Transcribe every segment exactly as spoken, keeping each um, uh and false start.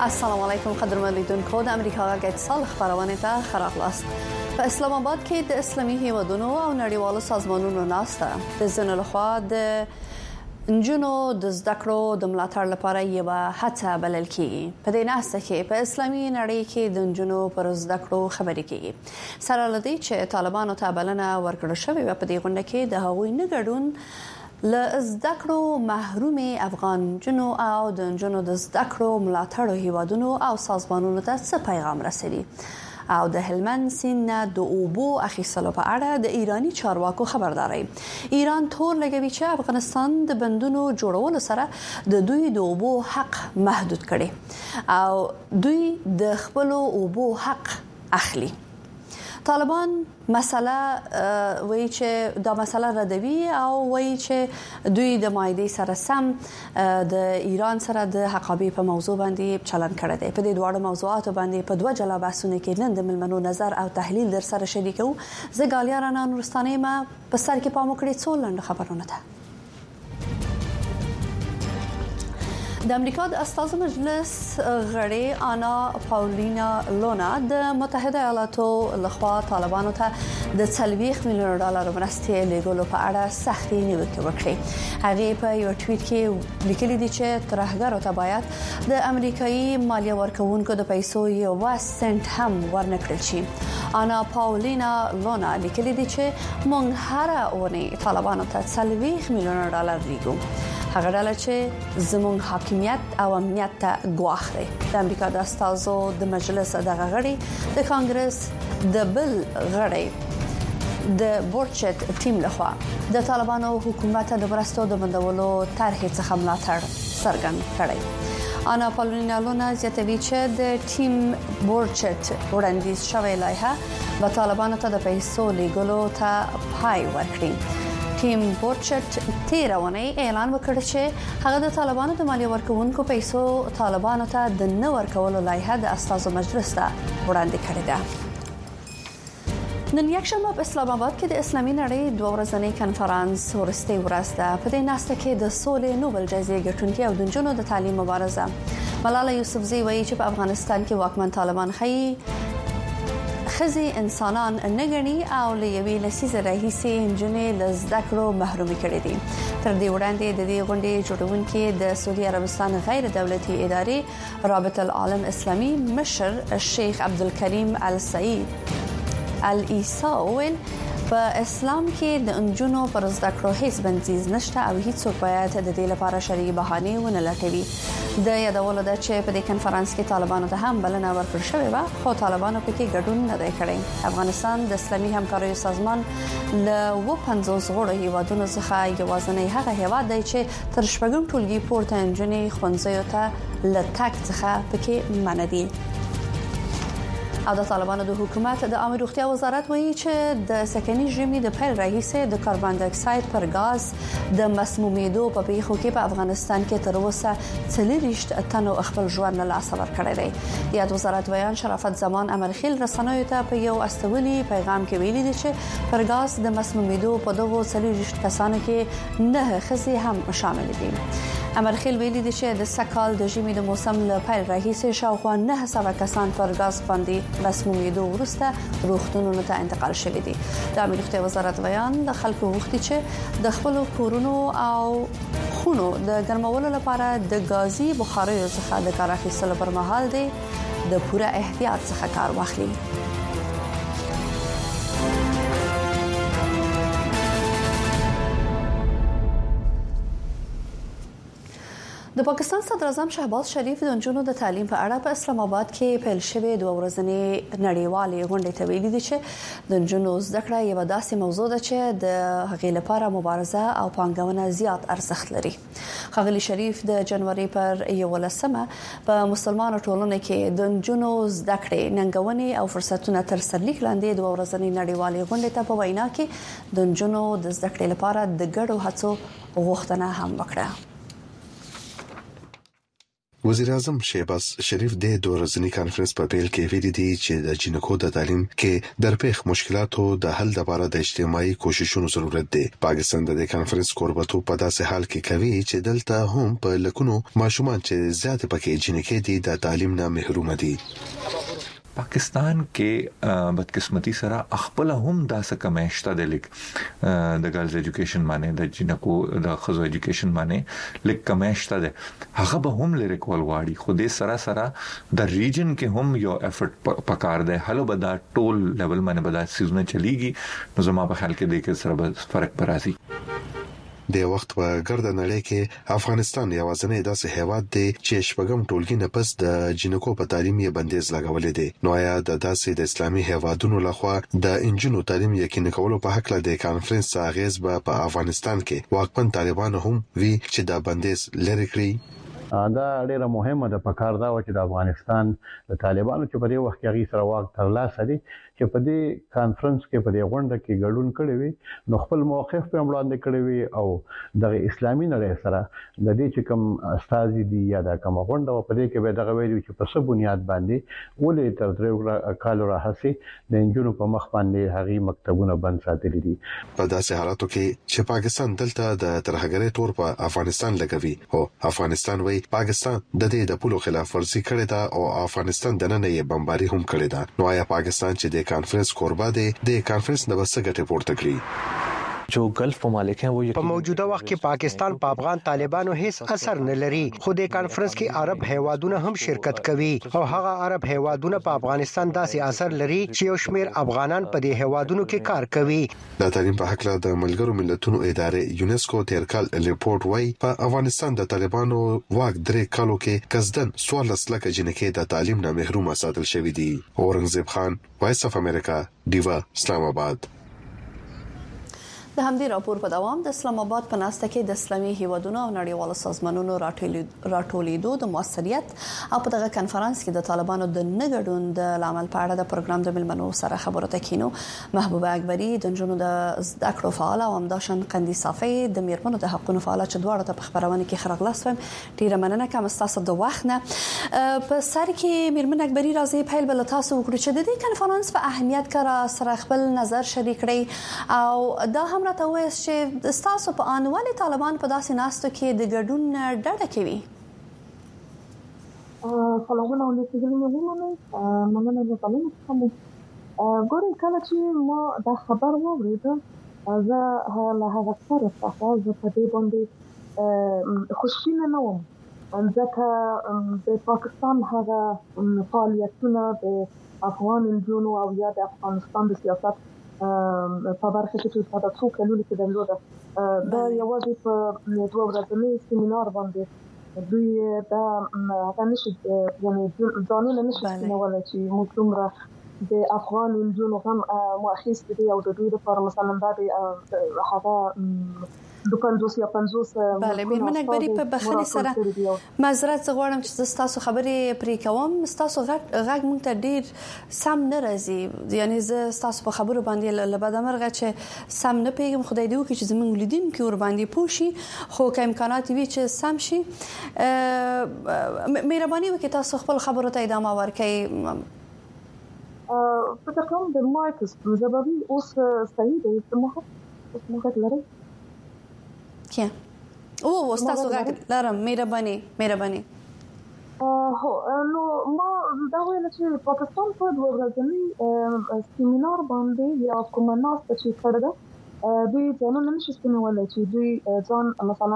السلام علیکم قدرمن لیدونکو د امریکا غږ اتصال خبرونه ته خراغلاست. په اسلام آباد کې د اسلامي هیوادونو او نړیوالو سازمانونو ناسته د ځینو لخوا د نجونو د زده کړو د ملاتړ لپاره یو هڅه بلل کیږي. په دې ناسته کې په اسلامي نړۍ کې د نجونو پر زده کړو خبرې کیږي. سره لدی چې طالبانو ته بلنه ورکړل شوې و، په دې غونډه کې د هغوی نه ګډون ل زده کړو محروم افغان جنو او د جنو د زده کړو ملاتړ هیوادونو او سازمانونو ته څه پیغام رسېږي او د هلمند سیند د اوبو اخیستلو په اړه د ایرانی چارواکو خبرداري. ایران تور لګوي چې افغانستان د بندونو جوړولو سره د دوی د اوبو حق محدود کړي او دوی د خپل اوبو حق اخلي. طالبان مسله وایي چې دا مسله ردوي او وایي چې دوی د مایدې سره سم د ایران سره د حقابې په موضوع باندې چلن کړی دی. په دې دوه موضوعاتو باندې په دوه جلا بحثونه کې نن د ملمنو نظر او تحلیل در سره شریکو. زه ګالیا رانا نورستاني ما په سر کې پام وکړئ څو لنډ خبرونه ده. د امریکا د استازو مجلس غړي آنا پاولینا لونا د متحده ایالاتو لخوا طالبانو ته د څلوېښت میلیون ډالر مرستې لیږلو په اړه سختي نیوکه وکړه. هغه په یو ټویټ کې لیکلي دي چې ترهګرو ته باید د امریکایي مالیه ورکوونکو د پیسو یو سنت هم ورنکړل شي. آنا پاولینا لونا لیکلي دي چې مونږ هر اونۍ طالبانو ته څلوېښت میلیون ډالر لیږو. هغه ډله چې زموږ حاکمیت او امنیت ته ګواښ دی. د امریکا د استازو د مجلس دغه غړي د کانګرس د بل غړي د بورچت ټیم لخوا د طالبانو حکومت د مرستو د بندولو طرحې څخه ملاتړ څرګند کړی. آنا پاولینا لونا زیاتوي چې د ټیم بورچت وړاندیز شوی لایحه به طالبانو ته د پیسو لیږلو ته پای ورکړي. ټیم بورچت تیرونه اعلان وکړ چې هغه د طالبانو د مالیه ورکوونکو پیسو طالبانو ته د نه ورکولو لایحه د استازو مجلس ته وړاندې کړې ده. نن یکشنبه په اسلام آباد کې د اسلامي نړۍ دوه ورځنی کنفرانس ورسته ورځ ده. په دې ناسته کې د سولې نوبل جایزې ګټونکي او د جنونو د تعلیم مبارزه ملاله یوسفزۍ وایي چې په افغانستان کې واکمن طالبان خي خزي انسانان نګني او لوي لسیزه راهیسي انجنې لزده کړو محروم کړي دي. تر دې وړاندې د دې غونډې جوړونکي د سعودي عربستان غیر دولتي ادارې رابطه العالم اسلامي مشر شیخ عبدالکریم السعید العیساوی په اسلام کې د انجونو پر زده کړو هیڅ بندیز نشته او هیڅ باید د دې لپاره شرعي بهانه ونه لټوي. د یادولو ده چې په دې کنفرانس کې طالبانو ته هم بلنه ورکړل شوې و، خو طالبانو پکې ګډون نه دی کړی. افغانستان د اسلامي همکاریو سازمان له و پنځوس غړو هیوادونو څخه یوازینی هغه هیواد دی چې تر شپږم ټولګي پورته انجونې ښوونځیو ته لټک څخه پکې منع دي. او د طالبانو د حکومت د عامه روغتیا وزارت وایي چې د سکني ژمي د پیل راهیسه د کاربن ډای اکساید پر غاز د مسمومیدو په پیښو کې په افغانستان کې تر اوسه څلوېښت تنو خپل ژوند له لاسه ورکړی دی. یاد وزارت ویان شرافت زمان امرخیل رسنیو ته په یو استولي پیغام کې ویلي دي چې پر غاز د مسمومیدو په دغو څلوېښت کسانو کې نه ښځې هم شامل دي. امرخیل ویلي دي چې د سکهال د ژمي د موسم له پیل راهیسه شاوخوا نه سوه کسان پر غاز باندې مسمومیدو وروسته روغتونونو ته انتقال شوي دي. د عامه روغتیا وزارت بیان د خلکو غوښتي چې د خپل کورونو او خونو د ګرمولو لپاره د غازي بخاریو څخه د کار اخیستلو پر مهال دی د پوره احتیاط څخه کار واخلي. د پاکستان صدر اعظم شهباز شریف د نجونو د تعلیم په اړه په اسلام آباد کې پیل شوې دوه ورځنی نړیوالې غونډې ته ویلي دي چې د نجونو زده کړه یو داسې موضوع ده چې د هغې لپاره مبارزه او پانګونه زیات ارزښت لري. ښاغلي شریف د جنوري پر یولسمه په مسلمانو ټولنه کې د نجونو زده کړې ننګونې او فرصتونه تر سرلیک لاندې دوه ورځنی نړیوالې غونډې ته په وینا کې د نجونو د زده کړې لپاره د ګډو هڅو غوښتنه هم وکړه. وزیر اعظم شهباز شریف د دوه ورځنی کانفرنس په پیل کې ویلي دی چې د جنکو د تعلیم کې درپېښ مشکلاتو د حل لپاره د اجتماعي کوششونو ضرورت دی. پاکستان د کانفرنس کوربتو په داسې حال کې کوي چې دلته هم په لکونو ماشومان چې زیات پکې جنکې دي د تعلیم نه محروم دي. پاکستان کې بدقسمتی سره خپل هم داسه کمشته د لیک د ګرلز ایجوکیشن باندې د جنکو د خزو ایجوکیشن باندې لیک کمشته ده. هغه به هم لري کول غواړي خو دې سره سره د ریجن کې هم یو افورت پکار ده. هلو به دا ټول لیول باندې به دا سیزونه چلیږي نو زما په خیال کې د کې سره به فرق برازي. د وخت په ګرد نړۍ کې افغانستان یوازینی داسې هیواد دی چې شپږم ټولګي نه پس د جنکو په تعلیم یې بندیز لګولې دي. نو آیا د داسې د اسلامي هیوادونو لخوا د انجونو تعلیم یقیني کولو په حق له د کانفرنس اغیز به په افغانستان کې واکمن طالبان هم وی چې دا بندیز لري کړی؟ دا ډیره مهمه ده. په کار دا و چې د افغانستان د طالبانو چې په دې وخت کې غي سره واک ترلاسه دي چې په دې کانفرنس کې په دې غونډه کې ګډون کړي وي نو خپل موقف په وړاندې کړي وي او د اسلامي نړۍ سره د دې چې کوم استاد دي یا د کوم غونډه په دې کې به دغه ویلي چې په څه بنیاد باندې ولې تر درې کال راهسي د انجونو په مخ باندې هغي مکتبونه بند ساتلي دي. په داسې حالاتو کې چې پاکستان دلته د ترهګرۍ تور په افغانستان لګوي او افغانستان وایي پاکستان د دې د پولو خلاف ورزي کړې ده او افغانستان د نن یې بمباري هم کړې ده. نو آیا پاکستان چې د کانفرنس کوربه دی د کانفرنس نه بس ګټه پورته کړی؟ جو گلف ممالک ہیں وہ په موجوده وخت کې پاکستان په افغان طالبانو هیڅ اثر نه لري. خو د کانفرنس کې عرب هیوادونه هم شرکت کوي او هغه عرب هیوادونه په افغانستان داسې اثر لري چې یو شمېر افغانان په دې هیوادونو کې کار کوي. د تعلیم په حق له د ملګرو ملتونو ادارې یونسکو تیر کال ریپورت وايي په افغانستان د طالبانو واک درې کالو کې قصدن څوارلس لکه جنکې د تعلیم نه محروم ساتل شوې دي. اورنګزیب خان، وایس اف امریکا، دیوا، اسلام آباد. د همدې راپور په دوام د اسلام آباد په ناسته کې د اسلامي هیوادونو او نړیوالو سازمانونو راټولیدو د موثریت او په دغه کانفرنس کې د طالبانو د نګډون د لامل په اړه د پروګرام د ملمنو سره خبرو تکینو. محبوبه اکبری د جنونو د زده کړو فعال او همداشان قندي صافي د میرمنو د حقوقو فعال چې دواړه ته په خبرونه کې خرغلاستم. ډیره مننه کوم تاسو د وخت نه. په سر کې میرمن اکبری راځي په بل تاسو وکړو چې د دې کانفرنس په اهمیت کار سره خپل نظر شریک کړي او دا هم راته وایي چې تاسو په انوالي طالبان په داسې ناستو کې د ګډون ډډه کوي. سلامونه علیکم مهمه مننه د تعلیم څخه ګورې کله چې ما دا خبر واورېد زه له هغه سره څخه زه په دې باندې خوشبینه نه وم ځکه د پاکستان هغه فعالیتونه د افغان نجونو او یا د افغانستان د سیاست په برخه کې په تاسو کلونو کې درلوده دا یوازې په دوه ورځنی سیمینار باندې دوی دا هغه نشي یعنی ځانونه نشي نوولای چې موږ دومره د افغان نجونو هم مؤخص دي او د دوی لپاره مثلا دا هغه د پنځوس یا پنځوس بله میرمن اکبری په بخښنې سره معذرت غواړم چې تاسو خبرې پرې کوم. تاسو غږ مونږ ته ډیر سم نه راځي یعنی زه تاسو په خبرو باندې لبد مرغه چې سم نه پیګم. خدای دې وکړي چې زموږ لیدین کې ور باندې پوښي خو که امکانات وي چې سم شي مهرباني وکړئ تاسو خپل خبرو ته ادامه ورکړئ. فکر کوم د مایکس زبابي اوس صحیح دی سمه اوس موږ لري کیا او تاسو غږ لرم مهرباني مهرباني هو نو ما دا ویل چې پاکستان په دوه ورځنی سیمینار باندې یا کومه ناسته چې کړه دوی ځانونه نشي ستنولای چې دوی ځان مثلا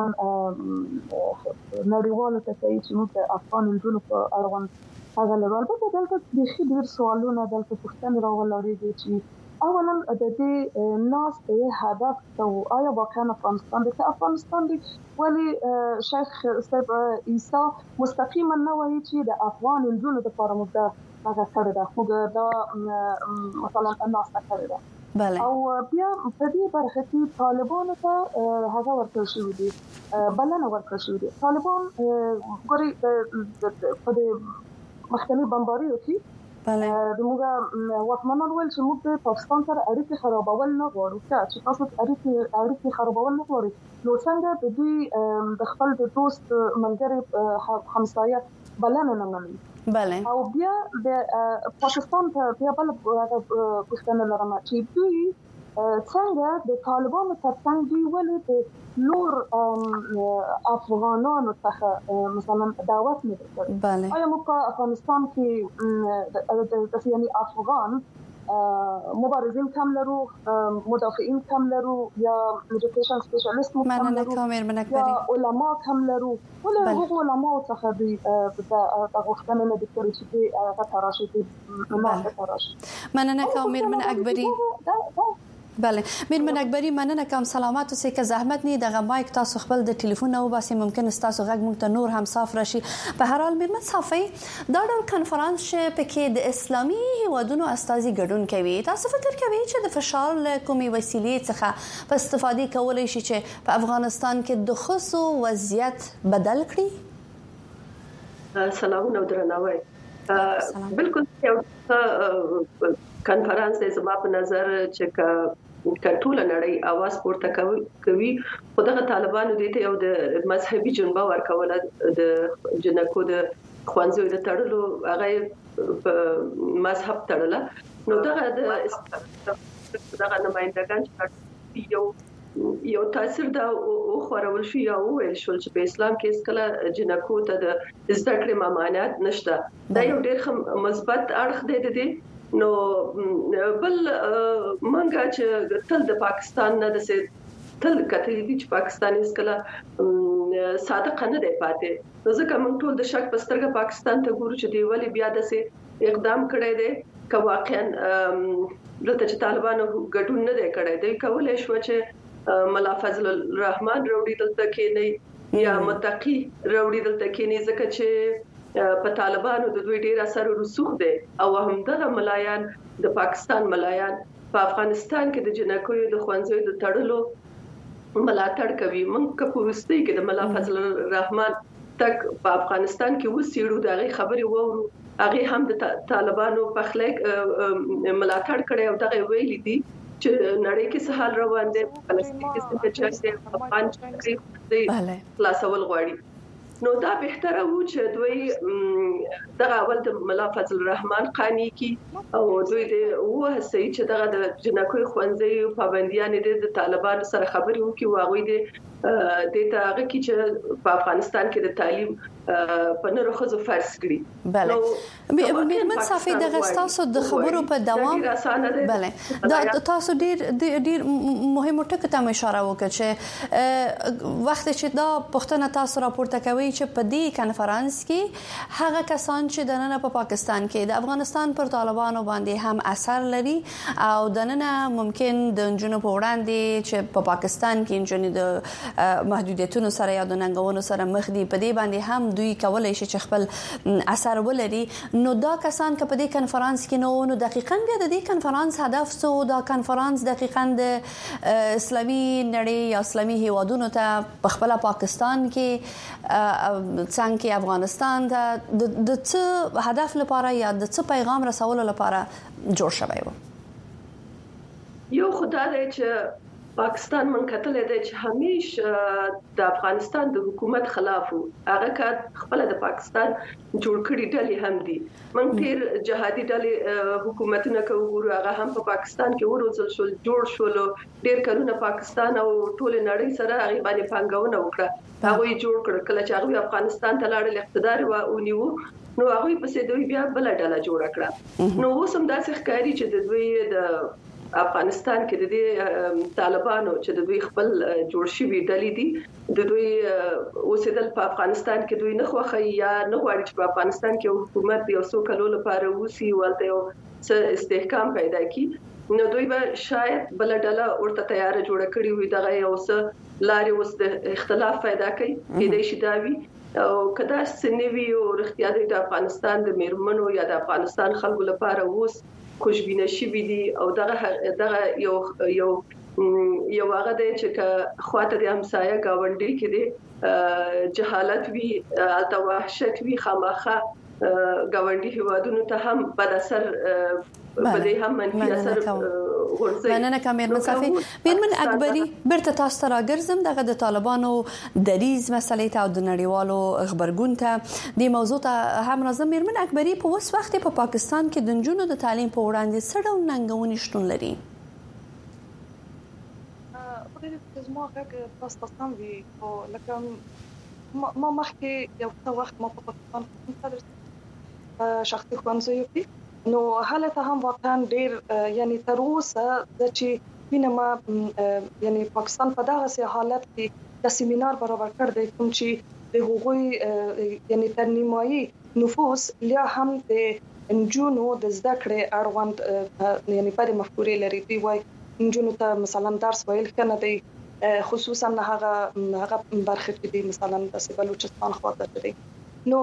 نړیوالو ته کوي چې موږ افغان نجونو په اړوند هغه لرل په دلته د خې ډیر سوالونه دلته پوښتنه راولري چې اولا د دې ناس ته هدف او آیا واقعا افغانستان د افغانستان دی ولی شیخ صاحب عیسی مستقیما نه وایي چې د افغان نجونو لپاره موږ هغه کړی دا خو دا مثلا ناس کړی دا بله او بیا په دې برخه کې طالبانو ته هغه ورکړل شوی دی بلنه ورکړل شوی دی. طالبان ګوري په دې مختلف بمباریو کې د موږ واکمنان ول چې موږ د پاکستان سره اړیکې خرابول نه غواړو چې تاسو اړیکې اړیکې خرابول نه غواړي نو څنګه د دوی د خپل د دوست منګري همسایه بلنه نه مني بله او بیا د پاکستان ته بیا بل پوښتنه لرم چې دوی څنګه د طالبانو ترڅنګ دوی ولې د نور افغانانو څخه مثلا دعوت نه کوي بله آیا موږ په افغانستان کې د یعنی افغان مبارزین کم لرو مدافعین کم لرو یا ایجوکیشن سپیشلیست کم لرو یا علما کم لرو ولې هغه علما څخه د غوښتنه نه دکتوري چې هغه تراشي نه تراشي مننه کوم میرمن اکبری بله میرمن اکبری مننه کوم سلامات اوسئ که زحمت نه دغه مایک تاسو خپل د ټلیفون او باسي ممکن تاسو غږ مونږ ته نور هم صاف راشي په هر حال میرمن صافي دا ډول کنفرانس په کې د اسلامي هیوادونو استازي ګډون کوي تاسو فکر کوئ چې د فشار کومي وسیلې څخه په استفادې کولای شي چې په افغانستان کې د خصو وضعیت بدل کړي سلام نو درناوي بالکل یو کنفرانس د زما په نظر چې کټوله نړۍ आवाज پورته کوي خو دغه طالبانو د ته یو د مذهبي جنبه ورکول د جنکو د خوانزوی د تړلو هغه په مذهب تړله نو دغه د دغه نمائندگان چې یو یو تاثیر دا او خورول شو یا ویل شو چې په اسلام کې اسکله جنکو ته د زده کړې ممانعت نشته دا یو ډېر مثبت اړخ دی د دې نو بل منګه چې تل د پاکستان نه د سي تل کتلې دي چې پاکستان اسکله صادق نه دی پاتې ځکه موږ ټول د شک پسترګه پاکستان ته ګورو چې دی ولی بیا د سي اقدام کړی دی که واقعا لته چې طالبانو ګډون نه دی کړی دی کولای شو چې ملا فضل الرحمن روړي دلته کې نه یا متقی روړي دلته کې نه ځکه چې په طالبانو د دوی ډیر اثر رسوخ دي او همدغه ملایان د پاکستان ملایان په افغانستان کې د جنکو د خوانزوی د تړلو ملاتړ کوي موږ که پوښتنه کې د ملا فضل الرحمن تک په افغانستان کې وسیړو دغه خبري وورو هغه هم د طالبانو په خلک ملاتړ کړي او دغه ویلي دي چې نړۍ کې څه حال روان دي فلسطین کې څه چې افغان کې خلاصول غواړي نو دا بهتره و چې دوی دغه اول د ملا فضل الرحمن قانی کی او دوی د وه سي چې دغه د جنکوي خوانځي پابنديان د طالبانو سره خبري وکي واغوي د د تاغه کی چې په افغانستان کې د تعلیم په نورو خزو فرض کړي بله میرمن صافي دغه تاسو د خبرو په دوام بله دا تاسو ډیر ډیر مهمه ټکو ته اشاره وکړه چې وخت چې دا پښتنه تاسو راپورته کوي چې په دې کانفرنس کې هغه کسان چې د نن په پاکستان کې د افغانستان پر طالبانو باندې هم اثر لري او د نن ممکن د جنوب په وړاندې چې په پاکستان کې جنې د محدودیتونو سره یا د ننګونو سره مخ دي په دې باندې هم دوی کولای شي چې خپل اثر ولري نو دا کسان چې په دې کانفرنس کې نو نو دقیقاً بیا د دې کانفرنس هدف څه او دا کانفرنس دقیقاً د اسلامي نړۍ یا اسلامي هیوادونو ته په خپل پاکستان کې څنګه افغانستان ته د څه هدف لپاره یا د څه پیغام رسولو لپاره جوړ شوی و یو خدای دې چې پاکستان من کتل دی چې همیشه د افغانستان د حکومت خلاف هغه کار خپل د پاکستان جوړ کړی ډلې هم دي من تیر جهادي ډلې حکومتونه کوي هغه هم په پاکستان کې وروزل شو جوړ شول ډیر کلونه پاکستان او ټول نړۍ سره هغه باندې پنګونه وکړه هغه جوړ کړ کله چې هغه افغانستان ته لاړل اقتدار و ونیو نو هغه په سې دوی بیا بل ډله جوړ کړه نو اوس هم داسې ښکاري چې د دوی د افغانستان کې د دې طالبانو چې د دوی خپل جوړ شوی ډلې دي د دوی اوسېدل په افغانستان کې دوی نه خوخه یا نه غواړي چې په افغانستان کې حکومت یو څو کلو لپاره وسی ولته یو څه استحکام پیدا کړي نو دوی به شاید بل ډله ورته تیار جوړ کړي وي دغه یو څه لارې اوس د اختلاف پیدا کوي د دې شداوي او کدا سنوي او اختیار د افغانستان د میرمنو یا د افغانستان خلکو لپاره اوس خوشبینه شي دي او دغه دغه یو یو یو هغه د چې خواته د همسایه گاونډي کې دي جهالت وی الته وحشت وی خامخه ګاونډي هیوادونو ته هم بد اثر په دې هم منفي اثر ورځي. مننه کوم میرمن صافي. میرمن اکبري برته تاسو ته راګرځم دغه د طالبانو دریز مسلې ته او د نړیوالو خبرګون ته د موضوع ته هم راځم. میرمن اکبري په اوس وخت په پا پاکستان کې د نجونو د تعلیم په وړاندې څه ډول ننګونې شتون لري؟ په دې زما هغه تاسو ته هم وی او لکه ما مخکې یو څه وخت ما په پاکستان کې تدریس شخصي ښوونځیو کې نو حالت هم واقعا ډېر یعنی تر اوسه د چې وینما یعنی پاکستان په دغه سي حالت کې د سیمینار برابر کړ دی کوم چې د هغوی یعنی تر نیمایي نفوس لا هم د انجونو د زده کړې اړوند یعنی په مفکورې لري دی وای انجونو ته مثلا درس ویل کنه دی خصوصا هغه هغه برخه کې دی مثلا د بلوچستان خواته دی نو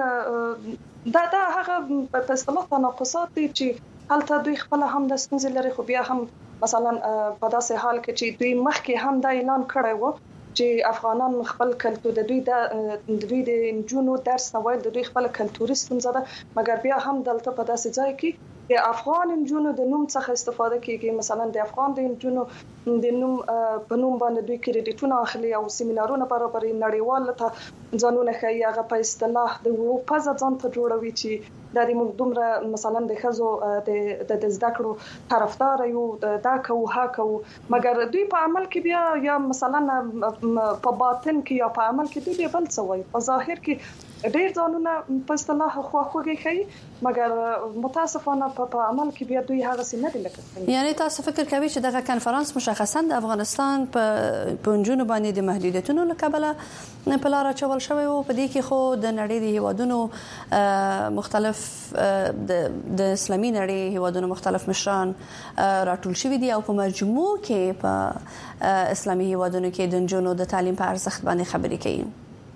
دا دا هغه په اصطلاح تناقضات دي چې هلته دوی خپل هم د ستونزې لري خو بیا هم مثلا په داسې حال کې چې دوی مخکې هم دا اعلان کړی وو چې افغانان خپل کلتور د دوی د دوی د انجونو درس نه وایي د دوی خپل کلتوري ستونزه ده مګر بیا هم دلته په داسې ځای کې د افغان انجونو د نوم څخه استفاده کیږي مثلا د افغان د انجونو د نوم په نوم باندې دوی کریډیټونه اخلي او سیمینارونه برابرې نړیوال ته ځانونه ښیي هغه په اصطلاح د پزه ځان ته جوړوي چې د دې موږ دومره مثلا د خزو د د زده کړو طرفدار یو دا کوو ها کوو مګر دوی په عمل کې بیا یا مثلا په باطن کې یا په عمل کې دوی بل څه وایي په ظاهر کې ډېر ځانونه په اصطلاح خواخوږي کوي مګر متاسفانه په عمل کې بیا دوی هغه څه نه دي لکه یعنی تاسو فکر کوئ چې دغه کنفرانس مشخصا د افغانستان په پنځونو باندې د محدودیتونو لکبله په لار چول شوی او په دې کې خو د نړۍ د هیوادونو مختلف د اسلامي نړۍ هیوادونو مختلف مشران راټول شوی دي او په مجموع کې په اسلامي هیوادونو کې د جنونو د تعلیم په ارزښت باندې خبرې کوي.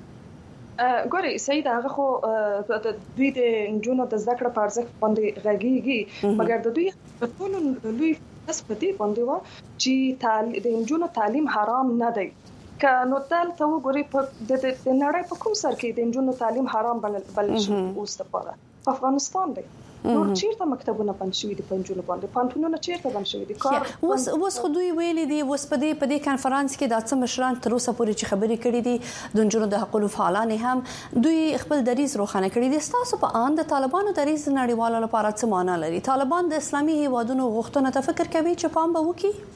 ګوري سید هغه خو د دوی د انجونو د ذکر په ارزښت باندې غږیږي مګر د دوی په ټول لوی تسبتي باندې و چې د انجونو تعلیم حرام نه دی کانو تل ته وګوري په د نړۍ په کوم سر کې د انجونو تعلیم حرام بل شي اوس په افغانستان دی نور چیرته مکتبونه بند شوي دي پنځونه باندې پانتونونه چیرته بند شوي دي کار اوس اوس خو دوی ویلي دي اوس په دې په دې کانفرنس کې د څه مشران تر اوسه پورې چې خبرې کړې دي د جنونو د حقوقو فعالان هم دوی خپل دریز روښانه کړی دي. تاسو په ان د طالبانو دریز نړیوالو لپاره څه معنی لري؟ طالبان د اسلامي هیوادونو غوښتنه ته فکر کوي چې پام به وکړي؟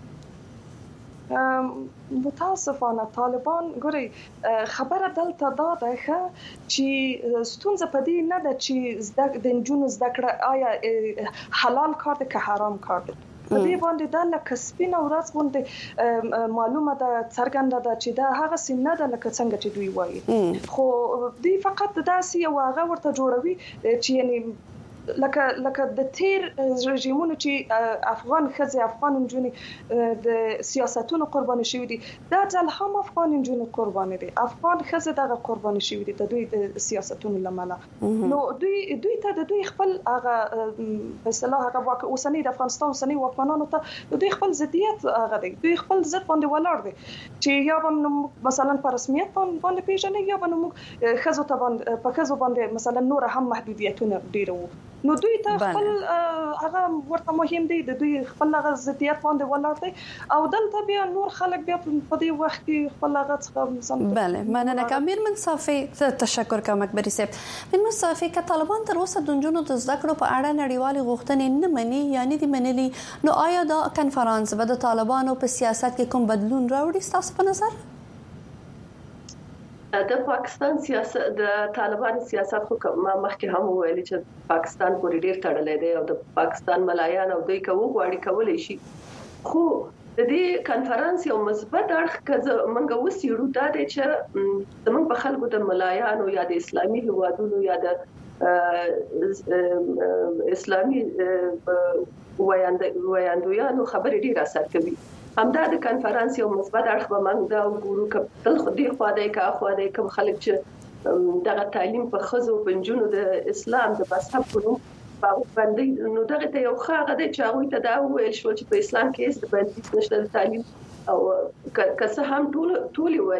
متاسفانه طالبان ګوري خبره دلته دا ده چې ستونزه پدې نه ده چې زده د انجونو زده کړه آیا حلال کار دی که حرام کار دی په دې باندې دا لکه سپینه ورځ باندې معلومه ده څرګنده ده چې دا هغه سینه ده لکه څنګه چې دوی وایي خو دوی فقط داسې یو هغه ورته جوړوي چې یعنی لکه لکه د تیر رژیمونو چې افغان خزي افغان انجونې د سیاستونو قرباني شوی دي دا ځل هم افغان انجونې قرباني دي افغان خزي دغه قرباني شوی دي د دوی د سیاستونو لمنه نو دوی دوی ته د دوی خپل هغه په اصطلاح هغه اوسنی د افغانستان اوسنی واکمنانو ته دوی خپل ضدیت هغه دي دوی خپل ضد باندې ولاړ دي چې یا به مثلا په رسمیت باندې پیژنې یا به موږ خزو ته باندې په خزو باندې مثلا نور هم محدودیتونه ډیر وو نو دوی ته خپل هغه ورته مهم دی د دوی خپل هغه ضدیت باندې ولاړ دی او دلته بیا نور خلک بیا په دې وخت کې خپل هغه څه بله مننه کوم میرمن صافي تشکر کوم اکبري صاحب. میرمن صافي که طالبان تر اوسه د جنونو د زده کړو په اړه نړیوالې غوښتنې نه مني یعنی دي منلي نو آیا دا کنفرانس به د طالبانو په سیاست کې کوم بدلون راوړي تاسو په نظر؟ د پاکستان سیاست د طالبان سیاست خو ما مخکې هم ویل چې پاکستان پورې ډیر تړلې دی او د پاکستان ملایان او دوی کوو غواړي کولای شي خو د دې کانفرنس یو مثبت اړخ کزه منګه وسیړو دا دی چې زمونږ په خلکو د ملایانو یا د اسلامي هیوادونو یا د اسلامي ویاندویانو خبرې ډیر اثر کوي همدا د کانفرنس یو مثبت اړخ به موږ دا وګورو چې تل خو دې خو دای کا خو دای کوم خلک چې دغه تعلیم په خزو پنځونو د اسلام د مذهب په نوم باندې نو دغه ته یو خاغه د چاوي ته دا ویل شو چې په اسلام کې هیڅ بندیز نشته د تعلیم او که څه هم ټول ټول وایي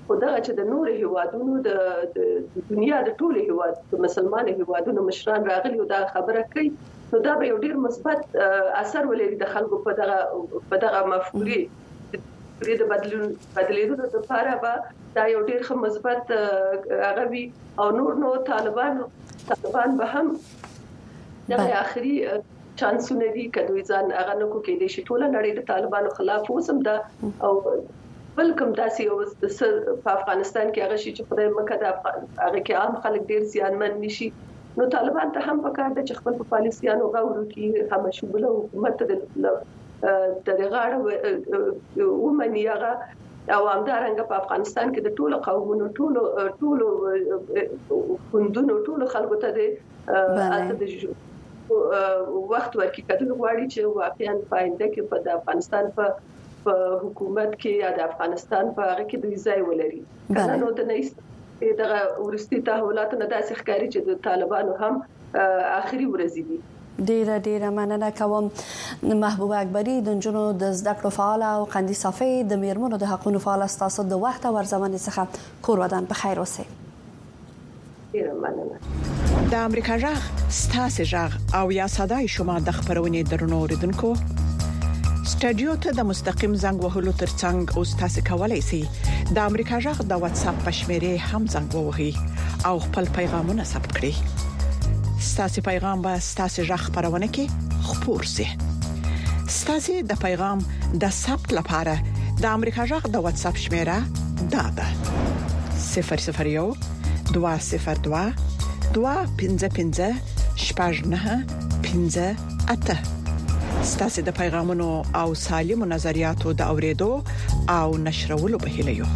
خدای چې د نور هیوادونو د دنیا د ټولو هیواد د مسلمان هیوادونو مشران راغلي او دا خبره کوي نو دا به یو ډیر مثبت اثر ولري د خلکو په دغه په دغه مفکورې د بدلون بدلیدو لپاره به دا یو ډیر ښه مثبت هغه وي او نور نو طالبان طالبان به هم د اخري چانسونه دي کدوې ځان هغه نو کو کې دي چې ټول نړۍ د طالبانو خلاف وسم دا او بلکم داسي او په افغانستان کې هغه شي چې خدای مکه د هغه کې عام خلک ډیر زیانمن نشي نو طالبان ته هم پکار د خپل په پالیسیانو غوړو کې هم شموله حکومت د د غاړه ومني هغه او همدارنګه په افغانستان کې د ټولو قومونو ټولو ټولو خوندونو ټولو خلکو ته د د وخت ورکړي کډل غواړي چې واقعا فائدہ کې په افغانستان په حکومت کې یا د افغانستان په هغه کې د ځای ولري کنه نو د نه دغه ورستي تحولاتو نه داسې ښکاري چې د طالبانو هم اخري ورځې دي ډیره ډیره مننه کوم محبوب اکبری د جنونو د زده کړو فعال او قندي صافي د میرمنو د حقوقو فعال تاسو د وخت او ورزمن څخه کور ودان په خیر اوسئ. ډیره مننه. د امریکا جغ ستاسو جغ او یا صداي شما د خبرونې درنو اوریدونکو سټډیو ته د مستقیم زنګ وهلو ترڅنګ او تاسو کولای شئ د امریکا جغ د واتس اپ پښمره هم زنګ ووهئ او خپل پیغامونه ثبت کړئ. ستاسو پیغام به ستاسو جغ پرونه کې خپور شي. ستاسو د پیغام د ثبت لپاره د امریکا جغ د واتس اپ شمیره دا ده صفر صفر یو دوه صفر دوه دوه پنځه پنځه شپږ نه پنځه اته. ستاسو د پیغامونو او سالمو نظریاتو د اوریدو او نشرولو په هیله یو.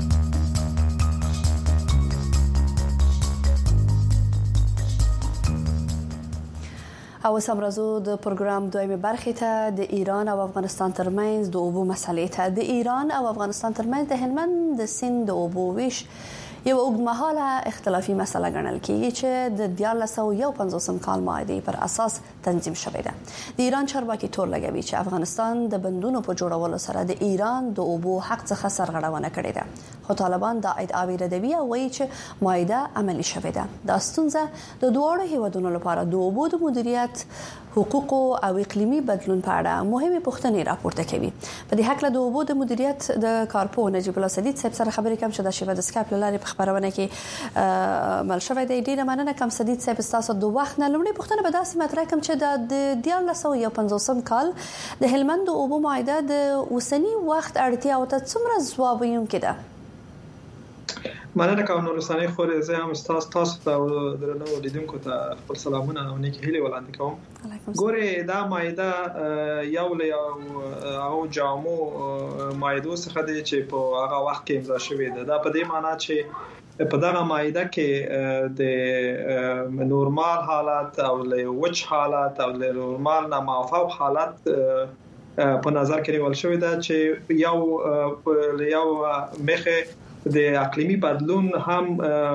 او سمرازو د پروګرام دویمه برخه ته د ایران او افغانستان ترمنځ د اوبو مسلې ته د ایران او افغانستان ترمنځ د هلمند د سیند د اوبو ویش یو اوږدمهاله اختلافي مسله ګڼل کیږي چې د دیارلس سوه یو پنځوسم کال ماده پر اساس تنظیم شوې ده. د ایران چارواکي تور لګوي چې افغانستان د بندونو په جوړولو سره د ایران د اوبو حق څخه سرغړونه کړې ده خو طالبان دا ادعاوی ردوي او وایي چې ماده عملی شوې ده. دا ستونزه د دوه هیوادونو لپاره د اوبو د مدیریت حقوق او اقلیمی بدلون په اړه مهمه پوښتنې راپورته کوي. په دې حق له د اوبو د مدیریت د کارپو نجیب الله سدید صاحب سره خبرې کوم چې د شیبه د سکایپ لاره خبرونه کې مل شوې د ډیره مننه کوم سدید صاحب تاسو د وخت نه لومړی پوښتنه به داسې مطرح کوم چې د دیارلس سوه یو پنځوسم کال د هلمند اوبو معاهده د اوسنی وخت اړتیا او ته څومره ځواب ویونکې ده؟ مننه کوم نو رسنۍ خورې زه هم تاسو تاسو ته درنو لیدونکو ته خپل سلامونه او نیکی هیله وړاندې کوم. ګوره دا مایده یو له او جامو مایدو څخه دی چې په هغه وخت کې امضا شوې ده. دا په دې معنی چې په دغه مایده کې د نورمال حالت او له وچ حالت او له نورمال نه معفو حالت په نظر کې نیول شوې ده چې یو یو مخه د اقلیمی بدلون هم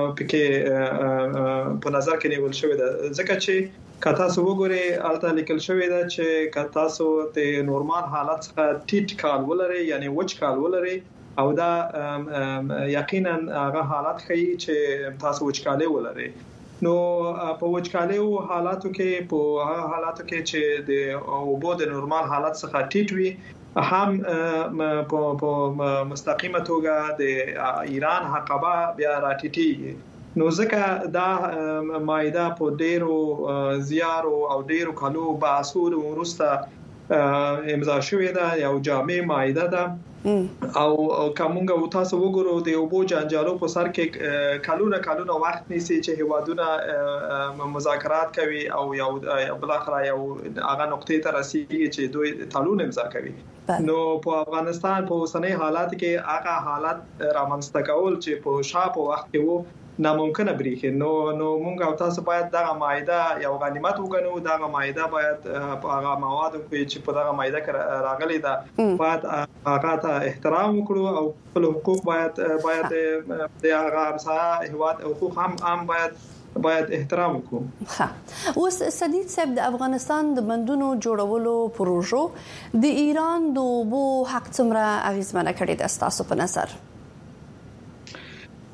پکې په نظر کې نیول شوی ده. ځکه چې کتا سو وګوري الته لیکل شوی ده چې کتا سو د نورمال حالت څخه ټیټ کال ولري یعنی وچ کال ولري او دا یقینا هغه حالت ښیي چې تاسو وچکاله ولري. نو په وچکاله حالاتو کې په هغه حالاتو کې چې د اوبو د نورمال حالت څخه ټیټ وي هم په مستقیمه توګه د ایران حقبه بیا راټیټي. نو ځکه دا مایده په ډیرو زیارو او ډیرو کالو باسور ورسته امضا شوې ده یو جامع مایده ده او کومګه تاسو وګورئ د اوبو جنجالو په سر کې کلونه کلونه وخت نیسي چې هوادونه مذاکرات کوي او یو بل اخر یو هغه نقطې ته رسیدي چې دوی تعلق امضا کوي. نو په افغانستان په اوسنۍ حالات کې هغه حالت رامنځته کول چې په شاپ وخت کې وو ناممکنه بریخي. نو نو مونږ او تاسو باید دغه مایده یو غنیمت وګڼو. دغه مایده باید په هغه موادو کې چې په دغه مایده کې راغلي ده باید هغه ته احترام وکړو او خپل حقوق باید باید د هغه همسایه هیواد حقوق هم هم باید باید احترام وکړو. ها اوس سدید صاحب د افغانستان د بندونو جوړولو پروژو د ایران د اوبو حق څومره اغیزمنه کړي د تاسو په نظر؟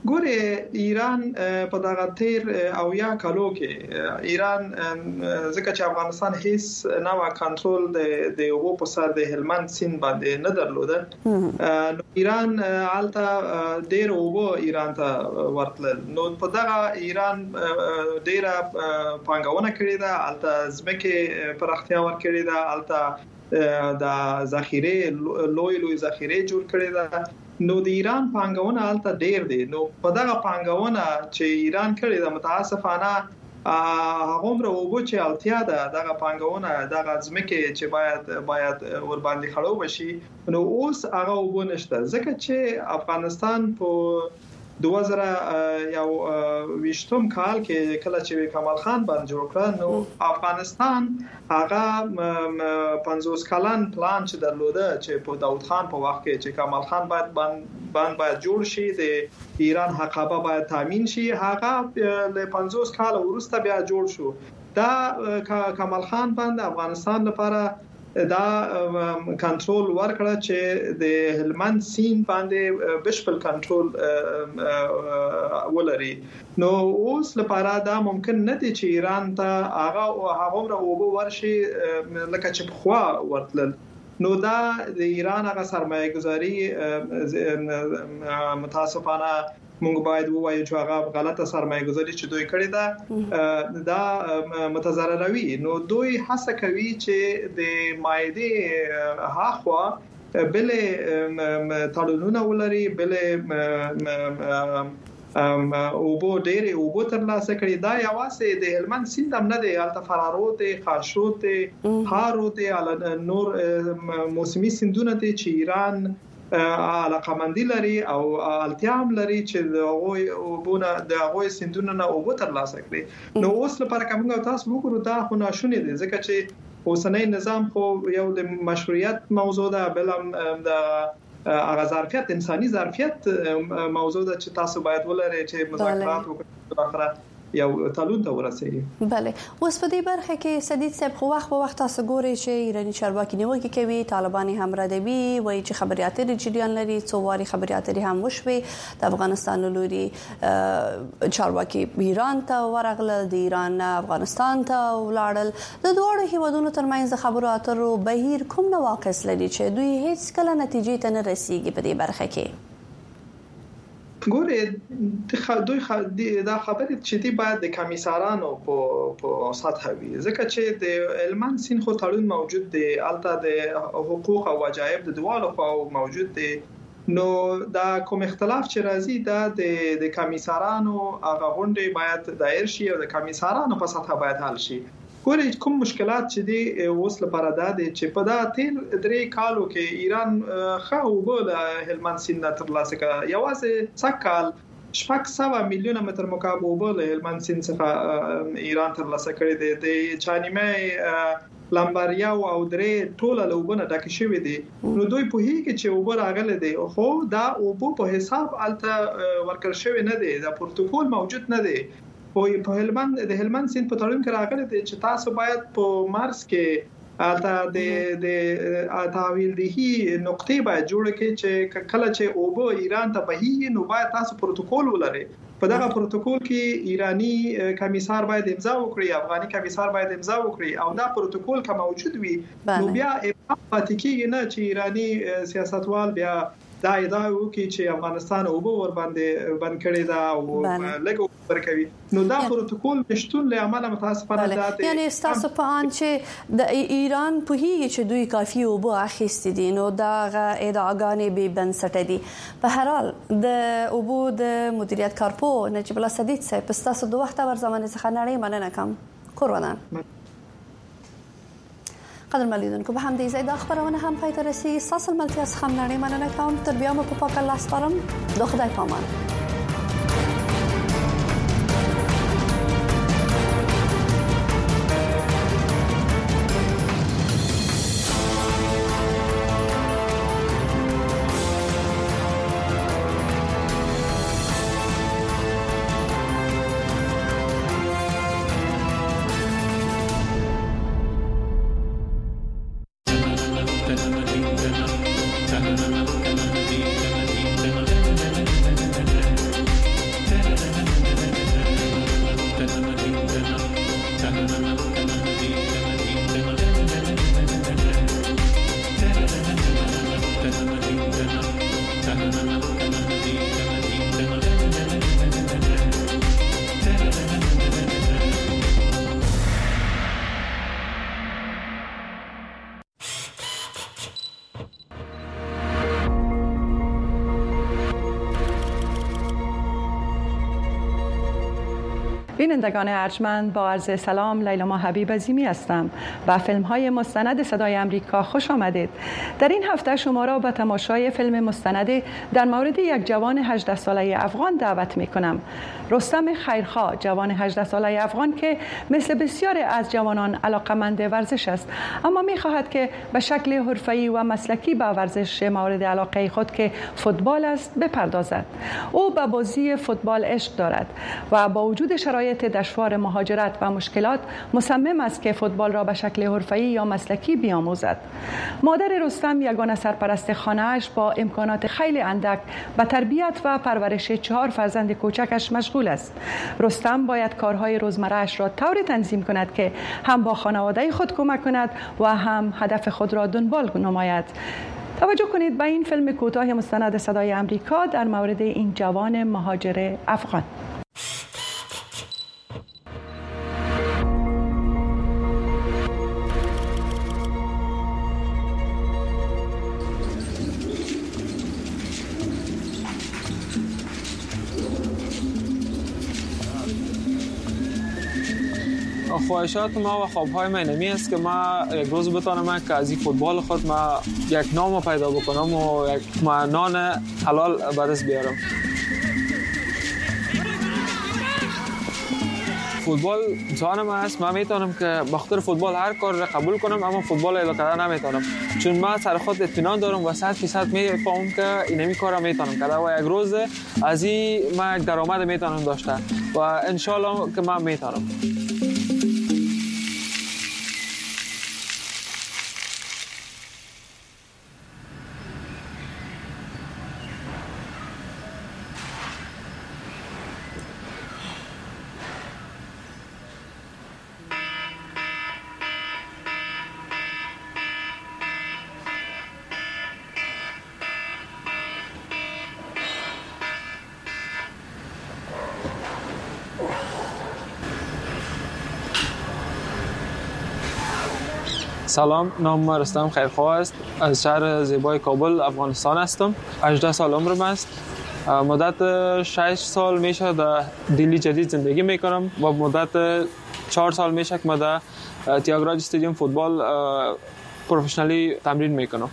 ګوره ایران په دغه تیر او یا کالو کې ایران ځکه چې افغانستان هیڅ نوع کنټرول د د اوبو په سر د هلمند سیند باندې نه درلوده نو ایران حالته ډیر اوبو ایران ته ورتل نو په دغه ایران ډیره پانګونه کړې ده حالته ځمکه پراختیا ورکړې ده حالته د ذخیره لوی لوی ذخیره جوړ کړې ده نو د ایران پانګونه حالت ډیر دی نو په دغه پانګونه چې ایران کړی د متاسفانه هغه عمر وګو چې اړتیا ده دغه پانګونه دغه ځمکه چې باید باید ور باندې خړو بشي نو اوس هغه وګو نشته ځکه چې افغانستان په دوه زره یو ویشتم کال کې کله چې کمال خان باندې جوړ کړ نو افغانستان هغه پنځوس کلن پلان چې درلوده چې په داوود خان په وخت کې چې کمال خان باید باندې باید جوړ شي د ایران حقابه باید تامین شي هغه له پنځوس کال وروسته بیا جوړ شو دا کمال خان باندې افغانستان لپاره دا کنټرول ورکړه چې د هلمند سیند باندې بشپړ کنټرول ولري نو اوس لپاره دا ممکن نه دي چې ایران ته هغه هغه اوبو ورشي لکه چې په خوا ورتل نو دا د ایران هغه سرمایه گذاري متاسفانه موږ باید ووایو چې هغه غلطه سرمایه گذاري چې دوی کړې ده دا متضرروي نو دوی هڅه کوي چې د مایده هاخوا بل تړونونه ولري بل او بو ډېر او بو تر لاسه کړی دا یوازې د هلمند سیند هم نه دی الته فرارو ته خاشو ته هارو ته نور موسمي سیندونه ته چې ایران علاقه مندي لري او التیام لري چې د غوي او بونه د غوي سندونه نه او تر لاسه کړي نو اوس لپاره کومه تاسو وګورئ دا خو ناشونی دي ځکه چې اوسنۍ نظام خو یو د مشروعیت موضوع ده بل هم د هغه ظرفیت انساني ظرفیت موضوع ده چې تاسو باید ولرئ چې مذاکرات وکړئ یو تلون ته ورسېږي بله اوس په دې برخه کې سدید صاحب خو وخت په وخت تاسو ګورئ چې ایرانی چارواکي نیوکه کوي طالبان هم ردوي وایي چې خبريات جریان لري څو واري خبريات هم وشوي د افغانستان لوري چارواکي ایران ته ورغله د ایران افغانستان ته ولاړل د دوه هیوادونو ترمنځ خبرو اترو بهیر کوم نواقص لري چې دوی هیڅ کله نتیجې ته نه رسیږي په دې برخه کې ګوره دوی دا خبرې چې دی باید د کمیسارانو په په سطح وي ځکه چې د هلمند سیند خو تړون موجود دی الته د حقوق او واجب د دوالو خو موجود دی نو دا کوم اختلاف چې راځي دا د د کمیسارانو هغه غونډې باید دایر شي او د کمیسارانو په سطح باید حل شي ګورې کوم مشکلات چې دی اوس لپاره دا دي چې په دا تیر درې کالو کې ایران خو وګول هلمند سیند تر لاسه کړ یوازې څکال شپږ سوه میلیونه متر مکعب وګول هلمند سیند څخه ایران تر لاسه کړی دی د چانیمه لمبریا او درې ټوله لوبونه ډک شوې دي نو دوی په هیڅ کې چې وګور راغله دي خو دا اوبو په حساب الته ورکړ شوی نه دی دا پروتوکول موجود نه دی په هلمند د هلمند سیند په تړون کې راغلی دی چې تاسو باید په مارس کې الته د د تحویل دهي نقطې باید جوړ کړئ چې کله چې اوبو ایران ته بهي نو باید تاسو پروتوکول ولرئ په دغه پروتوکول کې ایرانی کمیسار باید امضا وکړي افغاني کمیسار باید امضا وکړي او دا پروتوکول که موجود وي نو بیا پاتې کېږي نه چې ایرانی سیاستوال بیا دا ادعا وکړي چې افغانستان اوبو ور باندې بند کړی دا او لګو ورکوي نو دا پروتوکول نشټون له عمله متاسفانه ده یعنی تاسو په ان چې د ایران په هیڅ چې دوی کافي اوبو اخیستي دي نو دا ادعاګانې به بنسټ دي په هر حال د اوبو د مدیریت کارپو نجیب الله سدید صاحب تاسو دوه وخت ور زمانه څخه نړۍ مننه کوم کورونه قدر ملیدونکو به هم دې زیاده خبرونه هم پای ته رسیدي ساسل ملتیا څخه نړۍ مننه کوم تر بیا مو په پاک الله سپارم د خدای پامان بینندگان ارجمند، با عرض سلام، لیلا حبیب عظیمی هستم. با فیلم‌های مستند صدای امریکا خوش آمدید. در این هفته شما را به تماشای فیلم مستند در مورد یک جوان هجده ساله افغان دعوت می‌کنم. رستم خیرخواه، جوان هجده ساله افغان که مثل بسیاری از جوانان علاقه‌مند ورزش است، اما می‌خواهد که به شکل حرفه‌ای و مسلکی به ورزش مورد علاقه خود که فوتبال است بپردازد. او به بازی فوتبال عشق دارد و با وجود شرایط دشوار مهاجرت و مشکلات مصمم است که فوتبال را به شکل حرفه‌ای یا مسلکی بیاموزد. مادر رستم یگانه سرپرست خانه‌اش با امکانات خیلی اندک به تربیت و پرورش چهار فرزند کوچکش مشغول است. رستم باید کارهای روزمره‌اش را طوری تنظیم کند که هم با خانواده خود کمک کند و هم هدف خود را دنبال نماید. توجه کنید به این فیلم کوتاه مستند صدای امریکا در مورد این جوان مهاجر افغان. خواهشات ما و خوابهای من نمی است که ما یک روز بتانم که از این فوتبال خود ما یک نام پیدا بکنم و یک نان حلال به دست بیارم. فوتبال جانم است. من میتونم که به خاطر فوتبال هر کار را قبول کنم، اما فوتبال اداره کردن نمیتونم، چون من سر خود اطمینان دارم و صد فیصد میفهمم که اینمی کارا میتونم کرده و یک روز از این من یک درآمد میتونم داشته و ان شاء الله که من میتونم. سلام، نام من رستم خیرخواه است. از شهر زیبای کابل افغانستان هستم. هجده سال عمرم است. مدت شش سال میشه در دلی جدید زندگی میکنم و مدت چهار سال میشه که من در تیاگراج استادیوم فوتبال پروفشنالی تمرین میکنم.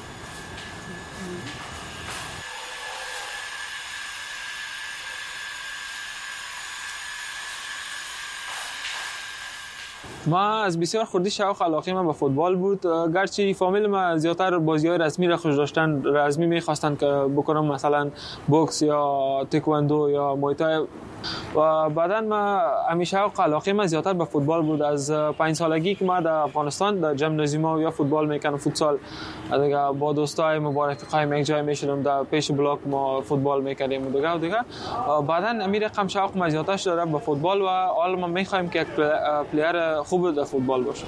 ما از بسیار خردی شوق علاقه من به فوتبال بود، گرچه فامیل ما زیادتر بازی‌های رسمی را خوش داشتن، رسمی می‌خواستن که بکنم مثلا بوکس یا تکواندو یا موای تای، و بعداً ما همیشه شوق علاقه من زیادتر به فوتبال بود. از پنج سالگی که ما در افغانستان در ژیمنازیوم یا فوتبال میکنم، فوتسال دیگه با دوستای مبارک قایم یک جای میشدم، در پیش بلاک ما فوتبال میکردیم و دیگه و دیگه. بعداً امیر رقم شوق ما زیادتر شده به فوتبال و حالا ما میخوایم که یک پلیر خوب در فوتبال باشه.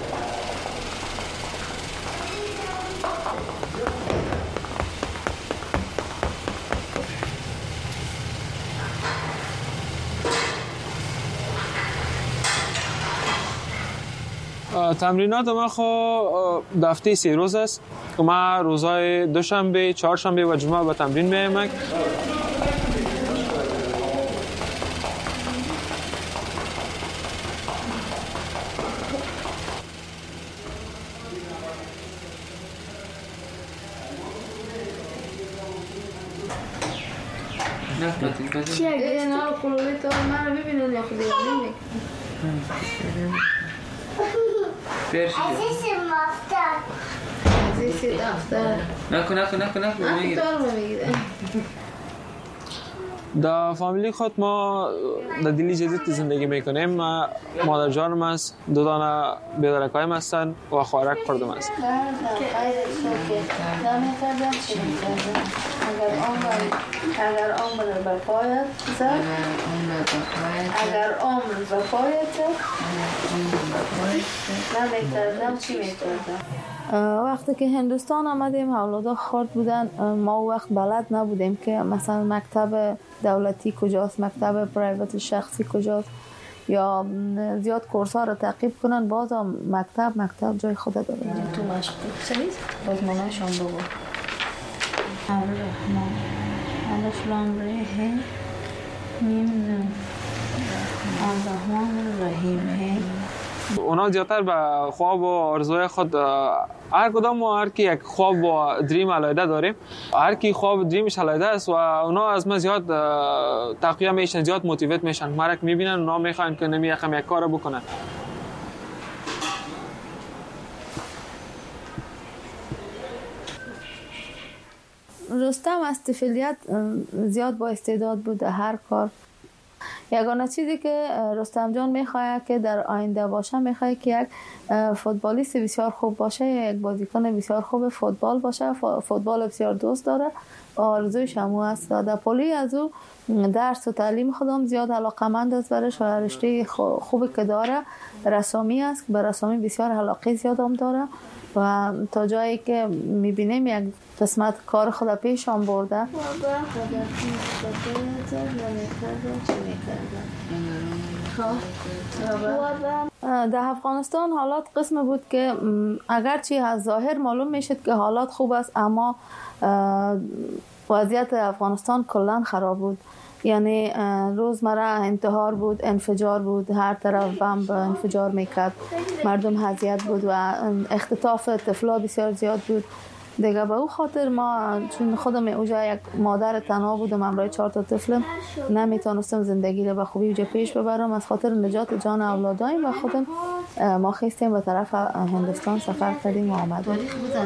تمرینات ما خو هفته سه روز است که ما روزهای دوشنبه، چهارشنبه و جمعه به تمرین میایم. چی اگه نه خلوی تو من رو ببینن یا خودی نمیکنم عزیزی مفتر عزیزی دفتر نکن نکن نکن نکن نکن میگیره. در فامیلی خود ما در دلی جدید زندگی میکنیم. مادر جانم است، دو دانه بیدرکایم هستن و خواهرک خردم است. اگر عمر به پایت زد اگر عمر به پایت زد نمیکردم چی میکردم. وقتی که هندوستان آمدیم اولادا خرد بودن، ما وقت بلد نبودیم که مثلا مکتب دولتی کجاست، مکتب پرایوت شخصی کجاست، یا زیاد کورس ها رو تعقیب کنن. باز هم مکتب مکتب جای خود داره. تو مشق سریز باز مناشون بگو الرحمن الف لام ر ه میم نون الرحمن الرحیم. اونا زیادتر به خواب و آرزوی خود هر کدام ما هر کی یک خواب و دریم علیده داریم. هر کی خواب و دریمش علیده است و اونا از ما زیاد تقویه میشن، زیاد موتیویت میشن. مرک میبینن اونا میخوان که نمی یکم یک کار بکنن. رستم از طفولیت زیاد با استعداد بود در هر کار. یگانه چیزی که رستم جان میخواد که در آینده باشه، میخواد که یک فوتبالیست بسیار خوب باشه، یک بازیکن بسیار خوب فوتبال باشه، فوتبال بسیار دوست داره و آرزویش هم است. در پولی از او درس و تعلیم خودم زیاد علاقمند است برش و رشته خوبی که داره رسامی است. به رسامی بسیار علاقه زیاد هم داره و تا جایی که میبینیم یک قسمت کار خود پیش هم برده. در افغانستان حالات قسم بود که اگرچه از ظاهر معلوم میشد که حالات خوب است، اما وضعیت افغانستان کلا خراب بود. یعنی روزمره انتحار بود، انفجار بود، هر طرف بمب انفجار میکرد، مردم اذیت بود و اختطاف طفلا بسیار زیاد بود. دیگه به او خاطر ما چون خودم اوجا یک مادر تنها بودم همراه چهار تا طفلم، نمیتونستم زندگی رو به خوبی اوجا پیش ببرم. از خاطر نجات جان اولادایم و خودم ما خواستیم به طرف هندوستان سفر کردیم و آمدیم.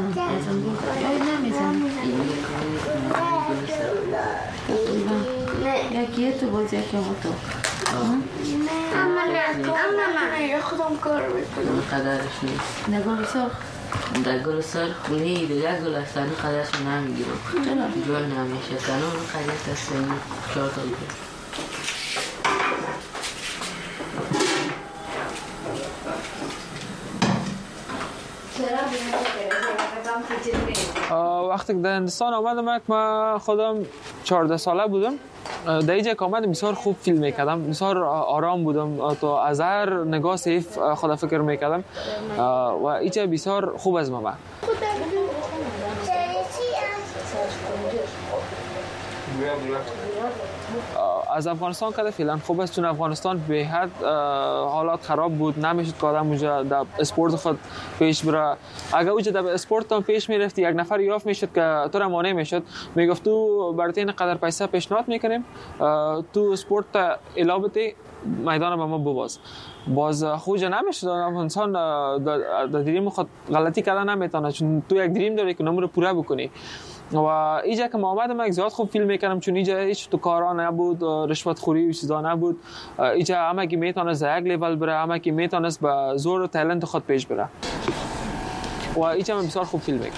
یکی تو باز یکی ما تو اما نه اما نه یا خودم کار میکنم قدرش نیست. نگاه سرخ نگاه سرخ خونی دیگه گل اصلا قدرش نمیگیرم جوان نمیشه تنون قدرش هستیم چهار تا بود. وقتی که در هندوستان آمدم من خودم چهارده ساله بودم. در اینجا که آمدم بسیار خوب فیلم میکردم، بسیار آرام بودم، تو از هر نگاه سیف خدا فکر میکردم و اینجا بسیار خوب از ما. از افغانستان کده فعلا خوب است چون افغانستان به حد حالات خراب بود، نمیشد که آدم اونجا در اسپورت خود پیش بره. اگر اونجا در اسپورت هم پیش میرفتی یک نفر یافت میشد که تو را مانع میشد، میگفت تو برای این قدر پیسه پیشنهاد میکنیم تو اسپورت الابتی میدان با ما بباز. باز خوجه نمیشه انسان در دریم خود غلطی کردن نمیتونه چون تو یک دریم داری که نمور پوره بکنی. و اینجا که ما آمدم یک زیاد خوب فیلم میکردم چون اینجا هیچ تو کارا نبود، رشوت خوری و چیزا نبود. اینجا همه کی میتونست یک لیول بره، همه کی میتونست با زور و تالنت خود پیش بره و اینجا من بسیار خوب فیلم میکردم.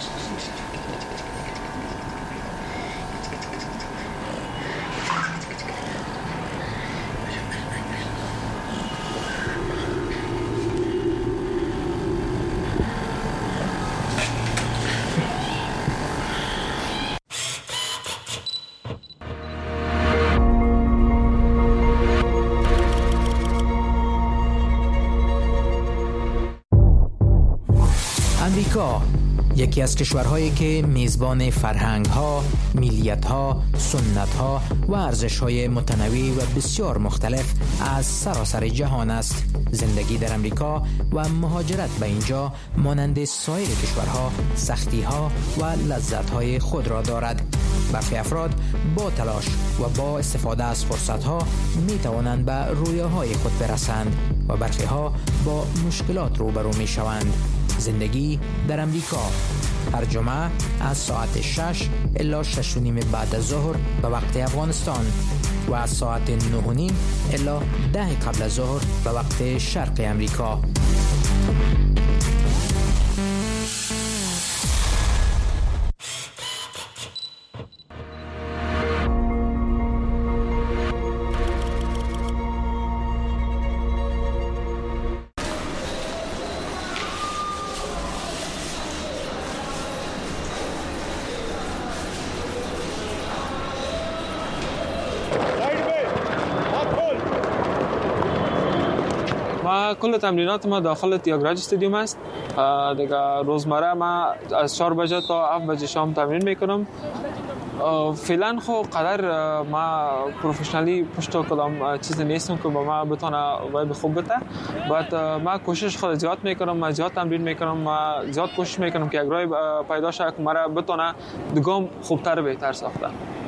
امریکا یکی از کشورهایی که میزبان فرهنگ‌ها، ملیت‌ها، سنت‌ها و ارزش‌های متنوع و بسیار مختلف از سراسر جهان است. زندگی در امریکا و مهاجرت به اینجا مانند سایر کشورها سختی‌ها و لذت‌های خود را دارد. برخی افراد با تلاش و با استفاده از فرصت‌ها می‌توانند به رویاهای خود برسند و برخی‌ها با مشکلات روبرو می‌شوند. زندگی در امریکا هر جمعه از ساعت شش الی شش و نیم بعد از ظهر به وقت افغانستان و از ساعت نه و نیم الی ده قبل از ظهر به وقت شرق امریکا. کل تمرینات ما داخل تیاگراج استادیوم است. دیگه روزمره ما از چهار بجه تا هفت بجه شام تمرین میکنم فعلا خو قدر ما پروفشنالی پشت کدام چیز نیستم که با ما بتونه وایب خوب بده. بعد ما کوشش خود زیاد میکنم، ما زیاد تمرین میکنم، ما زیاد کوشش میکنم که اگرای پیدا شه که مرا بتونه دگم خوبتر بهتر ساخته.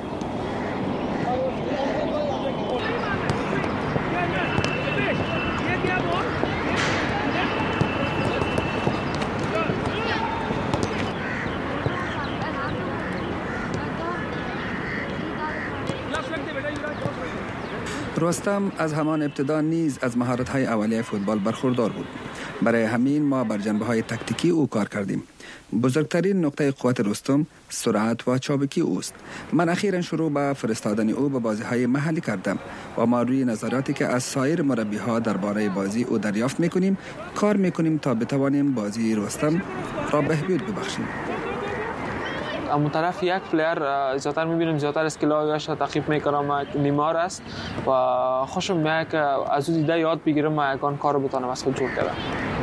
رستم از همان ابتدا نیز از مهارت‌های اولیه فوتبال برخوردار بود. برای همین ما بر جنبه‌های تکتیکی او کار کردیم. بزرگترین نقطه قوت رستم سرعت و چابکی اوست. من اخیراً شروع به فرستادن او به بازی‌های محلی کردم و ما روی نظراتی که از سایر مربی‌ها درباره بازی او دریافت می‌کنیم کار می‌کنیم تا بتوانیم بازی رستم را بهبود ببخشیم. اما طرف یک پلیر زیادتر می‌بینیم زیادتر اسکیل‌هایش تعقیب می‌کنم نیمار است و خوشم میاد که از او دیده یاد بگیرم و یکان کارو بتونم از خود جور کنم.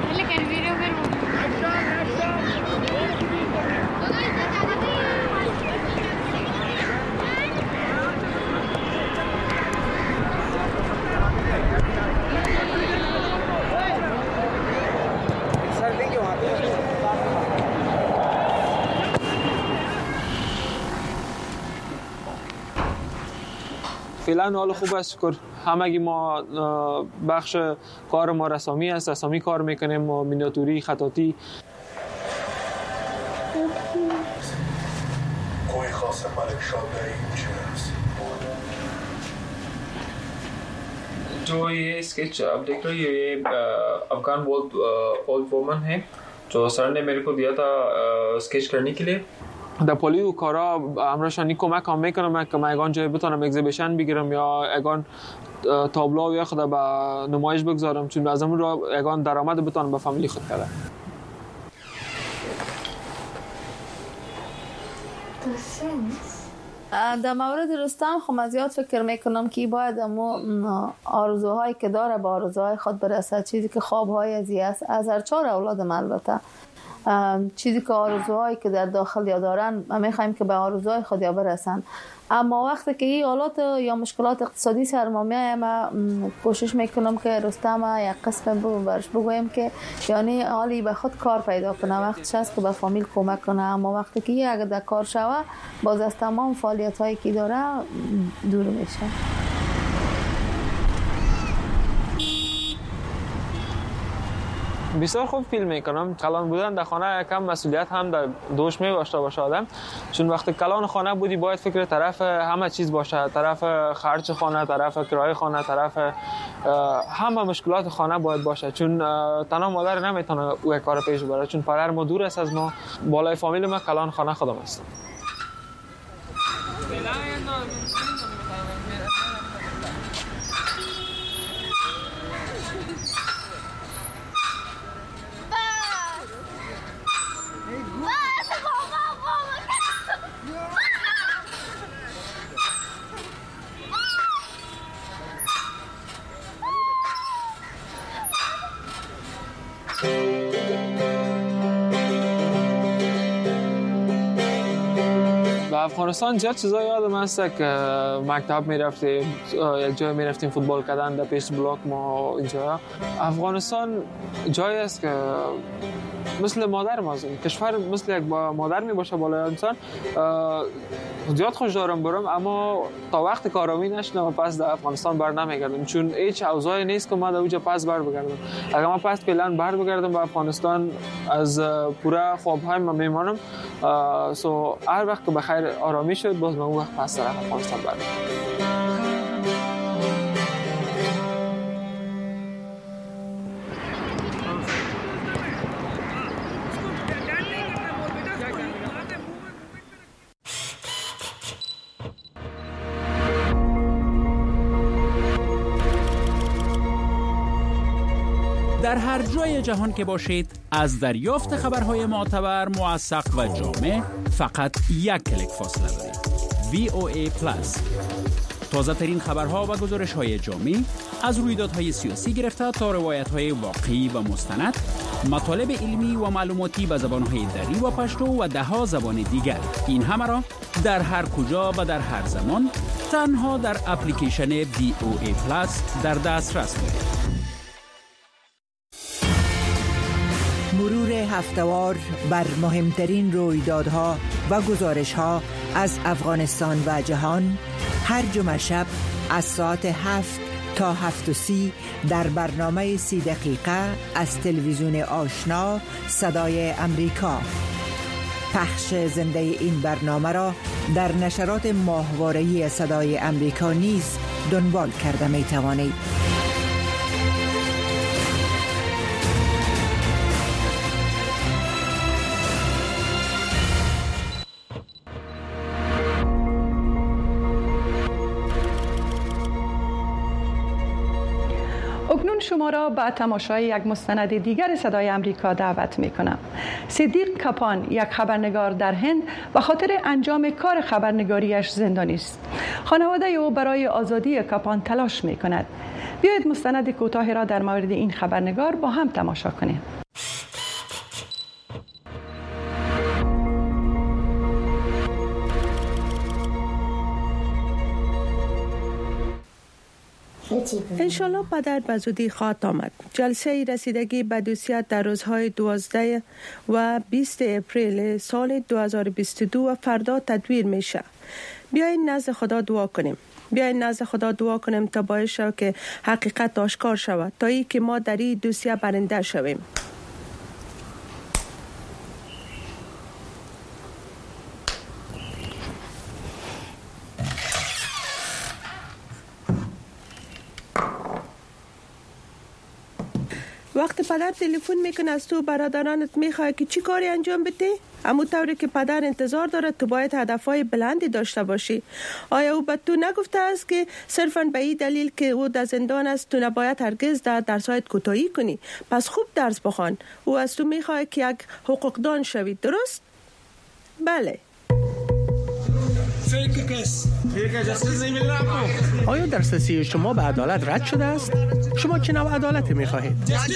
فعلا حال خوب است، شکر. همگی ما بخش کار ما رسامی است، رسامی کار میکنیم و مینیاتوری، خطاطی. کوی خاص ملک شاده जो ये स्केच आप देख रहे हो ये अफगान ओल्ड ओल्ड वुमन है जो सर ने मेरे को दिया था स्केच करने के लिए. در پولی و کارا امرشانی کمک هم میکنم که من اگان جای بتونم اگزیبیشن بگیرم یا اگان تابلو یا خود به نمایش بگذارم، چون از اون را اگان درآمد بتونم به فامیلی خود کنم. در مورد رستم خب من زیاد فکر میکنم که باید امو آرزوهایی که داره با آرزوهای خود برسد، چیزی که خوابهای ازی است از هر چهار اولادم البته، چیزی که آرزوهایی که در داخل یا دارن ما میخوایم که به آرزوهای خود یا برسن. اما وقتی که این حالات یا مشکلات اقتصادی سر ما میاد ما کوشش میکنم که رستم یک قسم رو برش بگویم که یعنی حالی به خود کار پیدا کنه، وقتش هست که به فامیل کمک کنه. اما وقتی که اگه در کار شوه باز از تمام فعالیت هایی که داره دور میشه. بسیار خوب فیلم میکنم. کلان بودن در خانه کم مسئولیت هم در دوش می داشته باشه آدم، چون وقتی کلان خانه بودی باید فکر طرف همه چیز باشه، طرف خرج خانه، طرف کرایه خانه، طرف همه مشکلات خانه باید باشه، چون تنها مادر نمیتونه او کار پیش ببره، چون پدر ما دور است از ما. بالای فامیل ما کلان خانه خودم هستم. افغانستان زیاد چیزا یادم هست که مکتب میرفتیم، یک جای میرفتیم فوتبال کردن در پیش بلاک ما اینجا. افغانستان جایی است که مثل مادر ما، کشور مثل یک مادر می باشه بالای انسان. زیاد خوش دارم برم، اما تا وقت کارامی نشنم پس در افغانستان بر نمیگردم، چون هیچ اوضاعی نیست که ما در اونجا پس بر بگردم. اگر ما پس فعلا بر بگردم به افغانستان از پورا خوابهای ما میمانم. سو هر وقت که بخیر آرامی شد باز من اون وقت پس در افغانستان برم. در هر جای جهان که باشید از دریافت خبرهای معتبر، موثق و جامع فقط یک کلیک فاصله دارید. وی او ای پلاس، تازه ترین خبرها و گزارش های جامع از رویدادهای سیاسی گرفته تا روایت های واقعی و مستند مطالب علمی و معلوماتی به زبانهای دری و پشتو و ده ها زبان دیگر. این همه را در هر کجا و در هر زمان تنها در اپلیکیشن وی او ای پلاس در دسترس دارید. مرور هفته‌وار بر مهمترین رویدادها و گزارش‌ها از افغانستان و جهان هر جمعه شب از ساعت هفت تا هفت و سی در برنامه سی دقیقه از تلویزیون آشنا صدای امریکا. پخش زنده این برنامه را در نشرات ماهواره‌ای صدای امریکا نیز دنبال کرده می توانید. اکنون شما را به تماشای یک مستند دیگر صدای امریکا دعوت می کنم. صدیق کپان، یک خبرنگار در هند، به خاطر انجام کار خبرنگاریش زندانی است. خانواده او برای آزادی کپان تلاش می کند. بیایید مستند کوتاهی را در مورد این خبرنگار با هم تماشا کنیم. انشالله پدر به زودی خواهد آمد. جلسه رسیدگی به دوسیت در روزهای دوازده و بیست اپریل سال دو هزار و بیست و دو و فردا تدویر میشه. بیاین نزد خدا دعا کنیم. بیاین نزد خدا دعا کنیم تا باعث شود که حقیقت آشکار شود، تا ای که ما در این دوسیه برنده شویم. وقتی پدر تلفن میکنه از تو برادرانت میخواد که چی کاری انجام بده؟ همون طوری که پدر انتظار داره تو باید هدفهای بلندی داشته باشی. آیا او به تو نگفته است که صرفاً به این دلیل که او در زندان است تو نباید هرگز در درسایت کوتاهی کنی؟ پس خوب درس بخوان. او از تو میخواد که یک حقوقدان شوی، درست؟ بله. آیا دسترسی شما به عدالت رد شده است؟ شما چه نوع عدالت می‌خواهید؟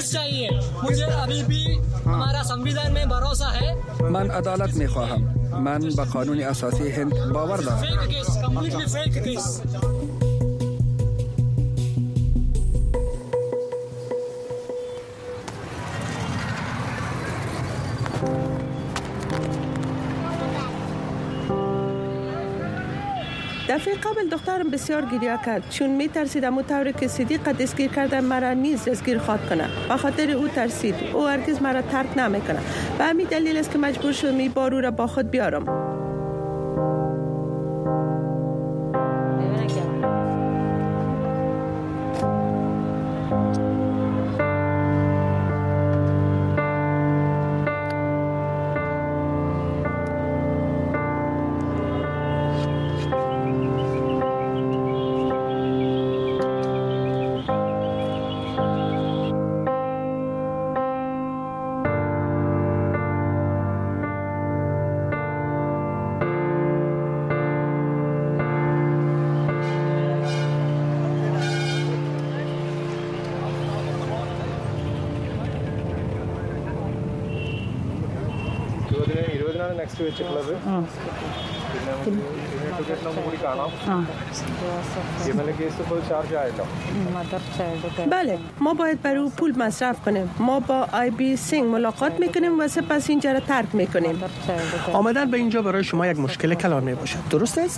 من عدالت می‌خواهم. من به قانون اساسی هند باور دارم. دفعه قبل دخترم بسیار گریه کرد چون می ترسید امو طوری که صدیق دستگیر کرده مرا نیز دستگیر خواد کنه. به خاطر او ترسید. او هرگز مرا ترک نمیکنه. به همین دلیل است که مجبور شدم این بارو را با خود بیارم. بله، ما باید برای او پول مصرف کنیم. ما با آی بی سینگ ملاقات میکنیم و سپس اینجا را ترک میکنیم. آمدن به اینجا برای شما یک مشکل کلان می باشد، درست است؟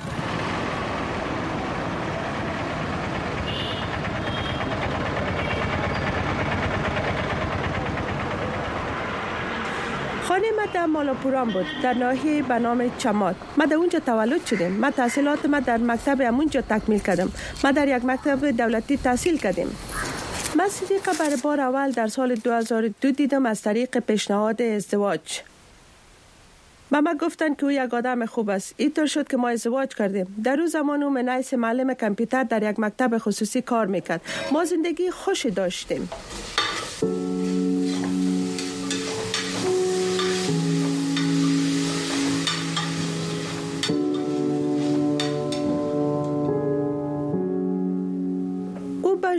خانه ما در مالاپوران بود، در ناحیه به نام چماد. ما در اونجا تولد شدیم. ما تحصیلات ما در مکتب همونجا تکمیل کردم. ما در یک مکتب دولتی تحصیل کردیم. من صدیقه برای بار اول در سال دو هزار و دو دیدم از طریق پیشنهاد ازدواج. با ما گفتن که او یک آدم خوب است. اینطور شد که ما ازدواج کردیم. در اون زمان او من حیث معلم کامپیوتر در یک مکتب خصوصی کار میکرد. ما زندگی خوشی داشتیم.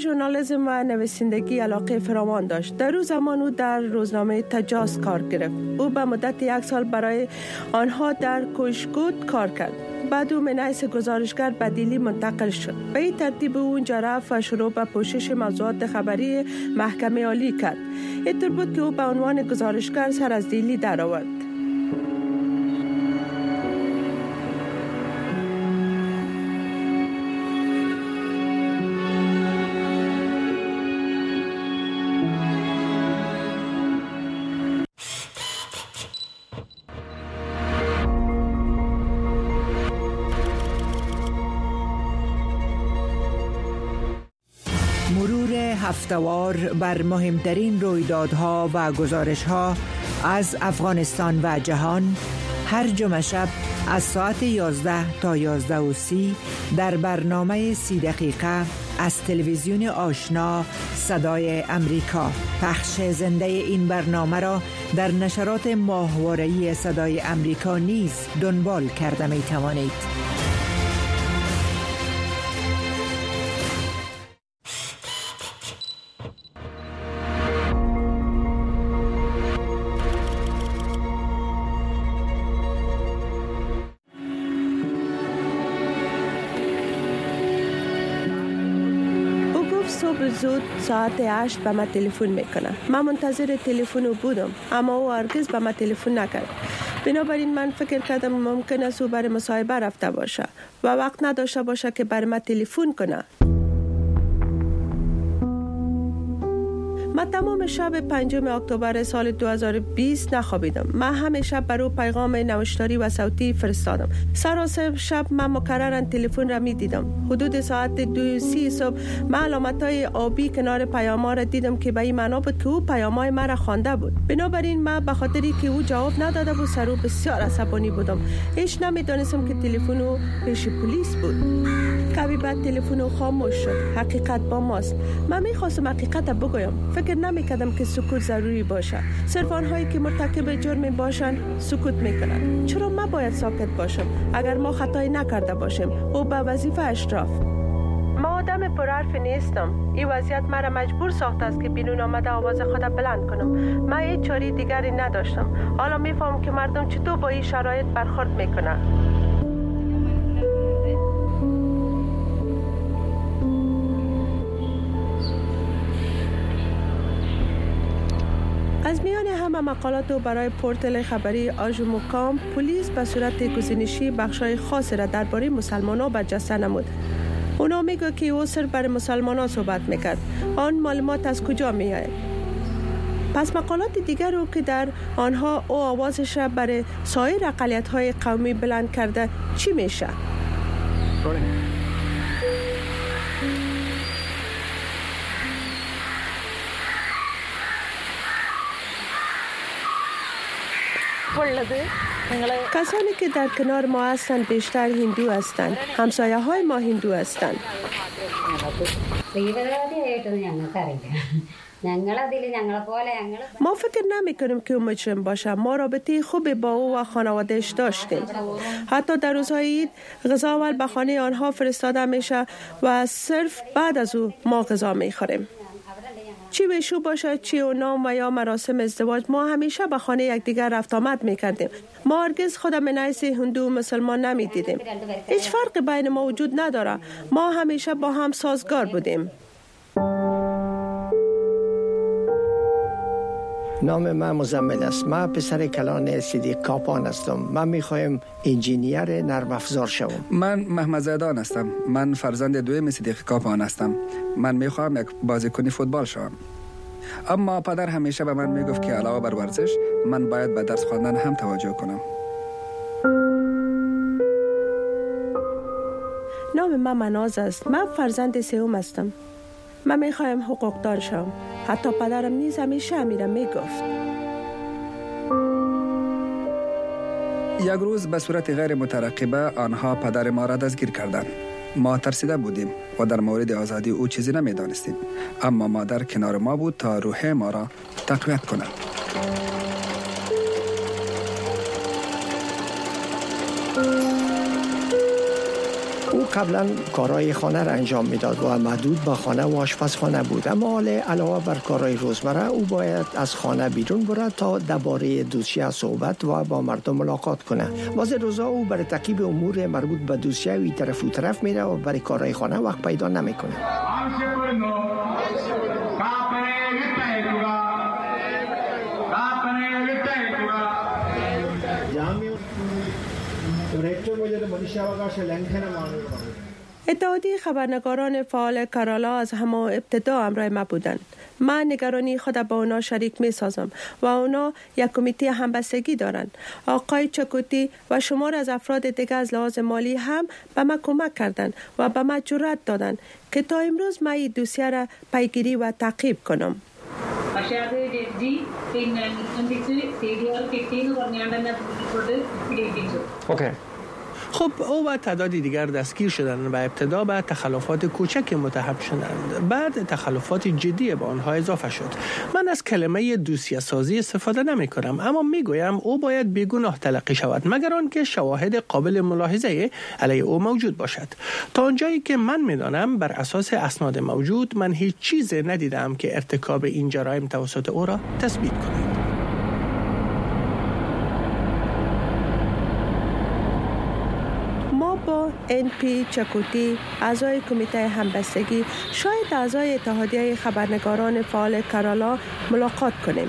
ژورنالیسم و نویسندگی علاقه فراوان داشت. در روز زمان او در روزنامه تجاس کار گرفت. او به مدت یک سال برای آنها در کوشگوت کار کرد. بعد او من حیث گزارشگر به دیلی منتقل شد. به این ترتیب او اونجا رفت و شروع به پوشش موضوعات خبری محکمه عالی کرد. اینطور بود که او به عنوان گزارشگر سر از دیلی درآورد. هفته‌وار بر مهمترین رویدادها و گزارش‌ها از افغانستان و جهان هر جمعه شب از ساعت یازده تا یازده و سی در برنامه سی دقیقه از تلویزیون آشنا صدای امریکا. پخش زنده این برنامه را در نشرات ماهواره‌ای صدای امریکا نیز دنبال کرده می توانید. صبح زود ساعت هشت به من تلفن میکنه. من منتظر تلفن بودم اما او هرگز به من تلفن نکرد. بنابراین من فکر کردم ممکن است او برای مصاحبه رفته باشه و وقت نداشته باشه که برای من تلفن کنه. من تمام شب پنجم اکتبر سال دو هزار و بیست نخوابیدم. من همیشه برای پیغام نوشتاری و صوتی فرستادم. سراسر شب من مکرراً تلفن را می دیدم. حدود ساعت دو سی صبح من علامت‌های آبی کنار پیام‌ها را دیدم که به این معنا بود که او پیام‌های مرا خوانده بود. بنابراین من به خاطری که او جواب نداده بود سر او بسیار عصبانی بودم. هیچ نمی‌دانستم که تلفن او پیش پلیس بود. کمی بعد تلفن او خاموش شد. حقیقت با ماست. من می‌خواستم حقیقت بگویم. فکر نمی‌کردم که سکوت ضروری باشه. صرف آنهایی که مرتکب جرم باشند سکوت می‌کنند. چرا ما باید ساکت باشم اگر ما خطایی نکرده باشیم؟ او به وظیفه اشراف. ما آدم پرحرف نیستم. این وضعیت مرا مجبور ساخته است که بیرون آمده آواز خود بلند کنم. من هیچ چاره دیگری نداشتم. حالا میفهمم که مردم چطور با این شرایط برخورد میکنند. از میان همه مقالات و برای پورتل خبری آژوموکام، پلیس به صورت گزینشی بخشای خاصی را درباره مسلمانان برجسته نمود. اونا میگه که او صرف برای مسلمانان صحبت میکرد. آن معلومات از کجا میاد؟ پس مقالات دیگر رو که در آنها او آوازش را برای سایر اقلیت‌های قومی بلند کرده چی میشه؟ کسانی که در کنار ما هستند بیشتر هندو هستند. همسایه های ما هندو هستند. ما فکر نمی کنیم که او مجرم باشه. ما رابطه خوبی با او و خانوادهش داشتیم. حتی در روزهای عید غذا اول به خانه آنها فرستاده میشه و صرف بعد از او ما غذا میخوریم. چی بشو باشه، چی و نام و یا مراسم ازدواج، ما همیشه به خانه یکدیگر رفت آمد میکردیم. ما هرگز خود من حیث هندو و مسلمان نمیدیدیم. هیچ فرقی بین ما وجود نداره. ما همیشه با هم سازگار بودیم. نام من مزمل است. من پسر کلان صدیق کاپان هستم. من میخوایم انجینیر نرم افزار شوم. من محمد زیدان هستم. من فرزند دوم صدیق کاپان هستم. من میخواهم یک بازیکن فوتبال شوم. اما پدر همیشه به من میگفت که علاوه بر ورزش من باید به درس خواندن هم توجه کنم. نام من مناز است. من فرزند سوم هستم. من میخوایم حقوقدار شوم. حتی پدرم نیز همیشه امیرم میگفت. یک روز به صورت غیر مترقبه آنها پدر ما را دستگیر کردند. ما ترسیده بودیم و در مورد آزادی او چیزی نمیدانستیم. اما مادر کنار ما بود تا روح ما را تقویت کند. او قبلا کارهای خانه را انجام میداد و محدود به خانه و آشپزخانه بود، اما حالا علاوه بر کارهای روزمره او باید از خانه بیرون بره تا درباره دوسیه صحبت و با مردم ملاقات کنه. بعضی روزا او برای تعقیب امور مربوط به دوسیه و این طرف و طرف میره و برای کارهای خانه وقت پیدا نمیکنه. اتحادیه خبرنگاران فعال کرالا از همان ابتدا همراه ما بودند. من نگرانی خود با اونا شریک می سازم و اونا یک کمیته همبستگی دارند. آقای چکوتی و شمار از افراد دیگر از لحاظ مالی هم به ما کمک کردند و به ما جرأت دادند که تا امروز ما این دوسیه را پیگیری و تعقیب کنم. اوکی. خب او و تعدادی دیگر دستگیر شدند و ابتدا به تخلفات کوچک متهم شدند، بعد تخلفات جدی به آنها اضافه شد. من از کلمه دوسیه سازی استفاده نمی کنم، اما می گویم او باید بیگناه تلقی شود مگر آنکه شواهد قابل ملاحظه علیه او موجود باشد. تا آنجایی که من می دانم بر اساس اسناد موجود من هیچ چیز ندیدم که ارتکاب این جرایم توسط او را تثبیت کند. با ان پی چکوتی اعضای کمیته همبستگی شاید اعضای اتحادیه خبرنگاران فعال کرالا ملاقات کنیم.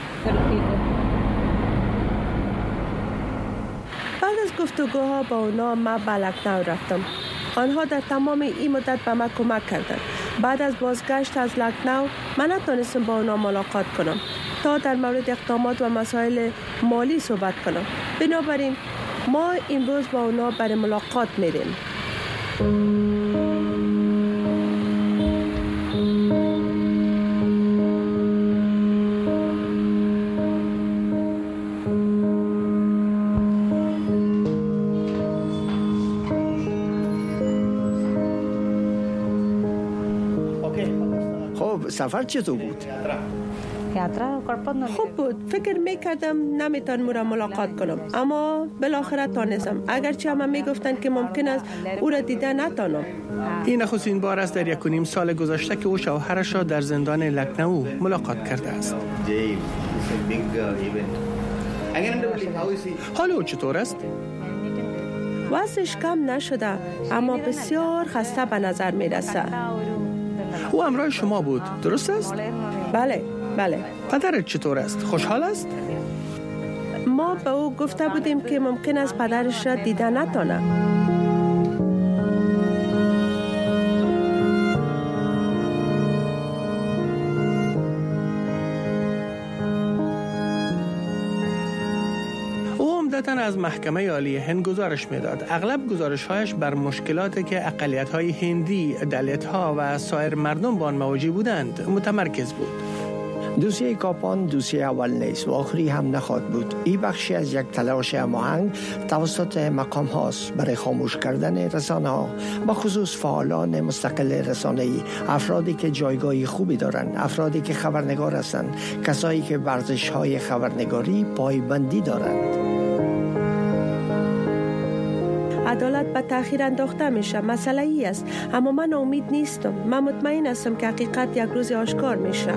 بعد از گفتگوها با اونا ما به لکنو رفتم. آنها در تمام این مدت به ما کمک کردند. بعد از بازگشت از لکنو من نتونستم با اونا ملاقات کنم تا در مورد اقدامات و مسائل مالی صحبت کنم. بنابراین ما امروز با اونا برای ملاقات میریم. خب سفر چطور بود؟ خوب بود. فکر میکردم نمیتونم او را ملاقات کنم، اما بالاخره تانستم، اگرچه همه میگفتند که ممکن است او را دیده نتانم. این نخستین بار است در یک و نیم سال گذشته که او شوهرش را در زندان لکنو ملاقات کرده است. حال او چطور است؟ وضعش کم نشده، اما بسیار خسته به نظر میرسه. او همراه شما بود، درست است؟ بله بله. پدرت چطور است؟ خوشحال است؟ ما به او گفته بودیم که ممکن است پدرش را دیده نتانه. او عمدتاً از محکمه عالی هند گزارش میداد. اغلب گزارش‌هایش بر مشکلاتی که اقلیت‌های هندی، دلیت‌ها و سایر مردم با آن مواجه بودند متمرکز بود. دوسیه کاپان دوسیه اول نیست و آخری هم نخواهد بود. این بخشی از یک تلاش هماهنگ توسط مقام هاست برای خاموش کردن رسانه ها، با خصوص فعالان مستقل رسانه‌ای، افرادی که جایگاه خوبی دارند، افرادی که خبرنگار هستند، کسایی که ورزش های خبرنگاری پایبندی دارند. عدالت به تأخیر انداخته میشه، مسئله ای است، اما من امید نیستم. من مطمئن هستم که حقیقت یک روز آشکار میشه.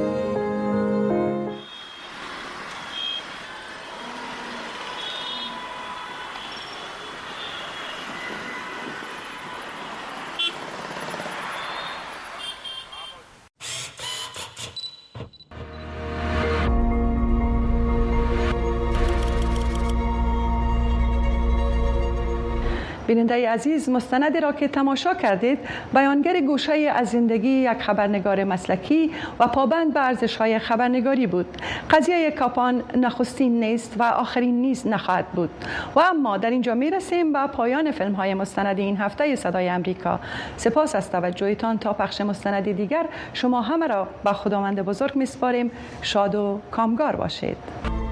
بیننده عزیز، مستندی را که تماشا کردید بیانگر گوشه از زندگی یک خبرنگار مسلکی و پابند به ارزش‌های خبرنگاری بود. قضیه کاپان نخستین نیست و آخرین نیز نخواهد بود. و اما در اینجا میرسیم به پایان فیلم‌های مستند این هفته صدای امریکا. سپاس از توجهتان. تا پخش مستندی دیگر شما همه را به خداوند بزرگ میسپاریم. شاد و کامگار باشید.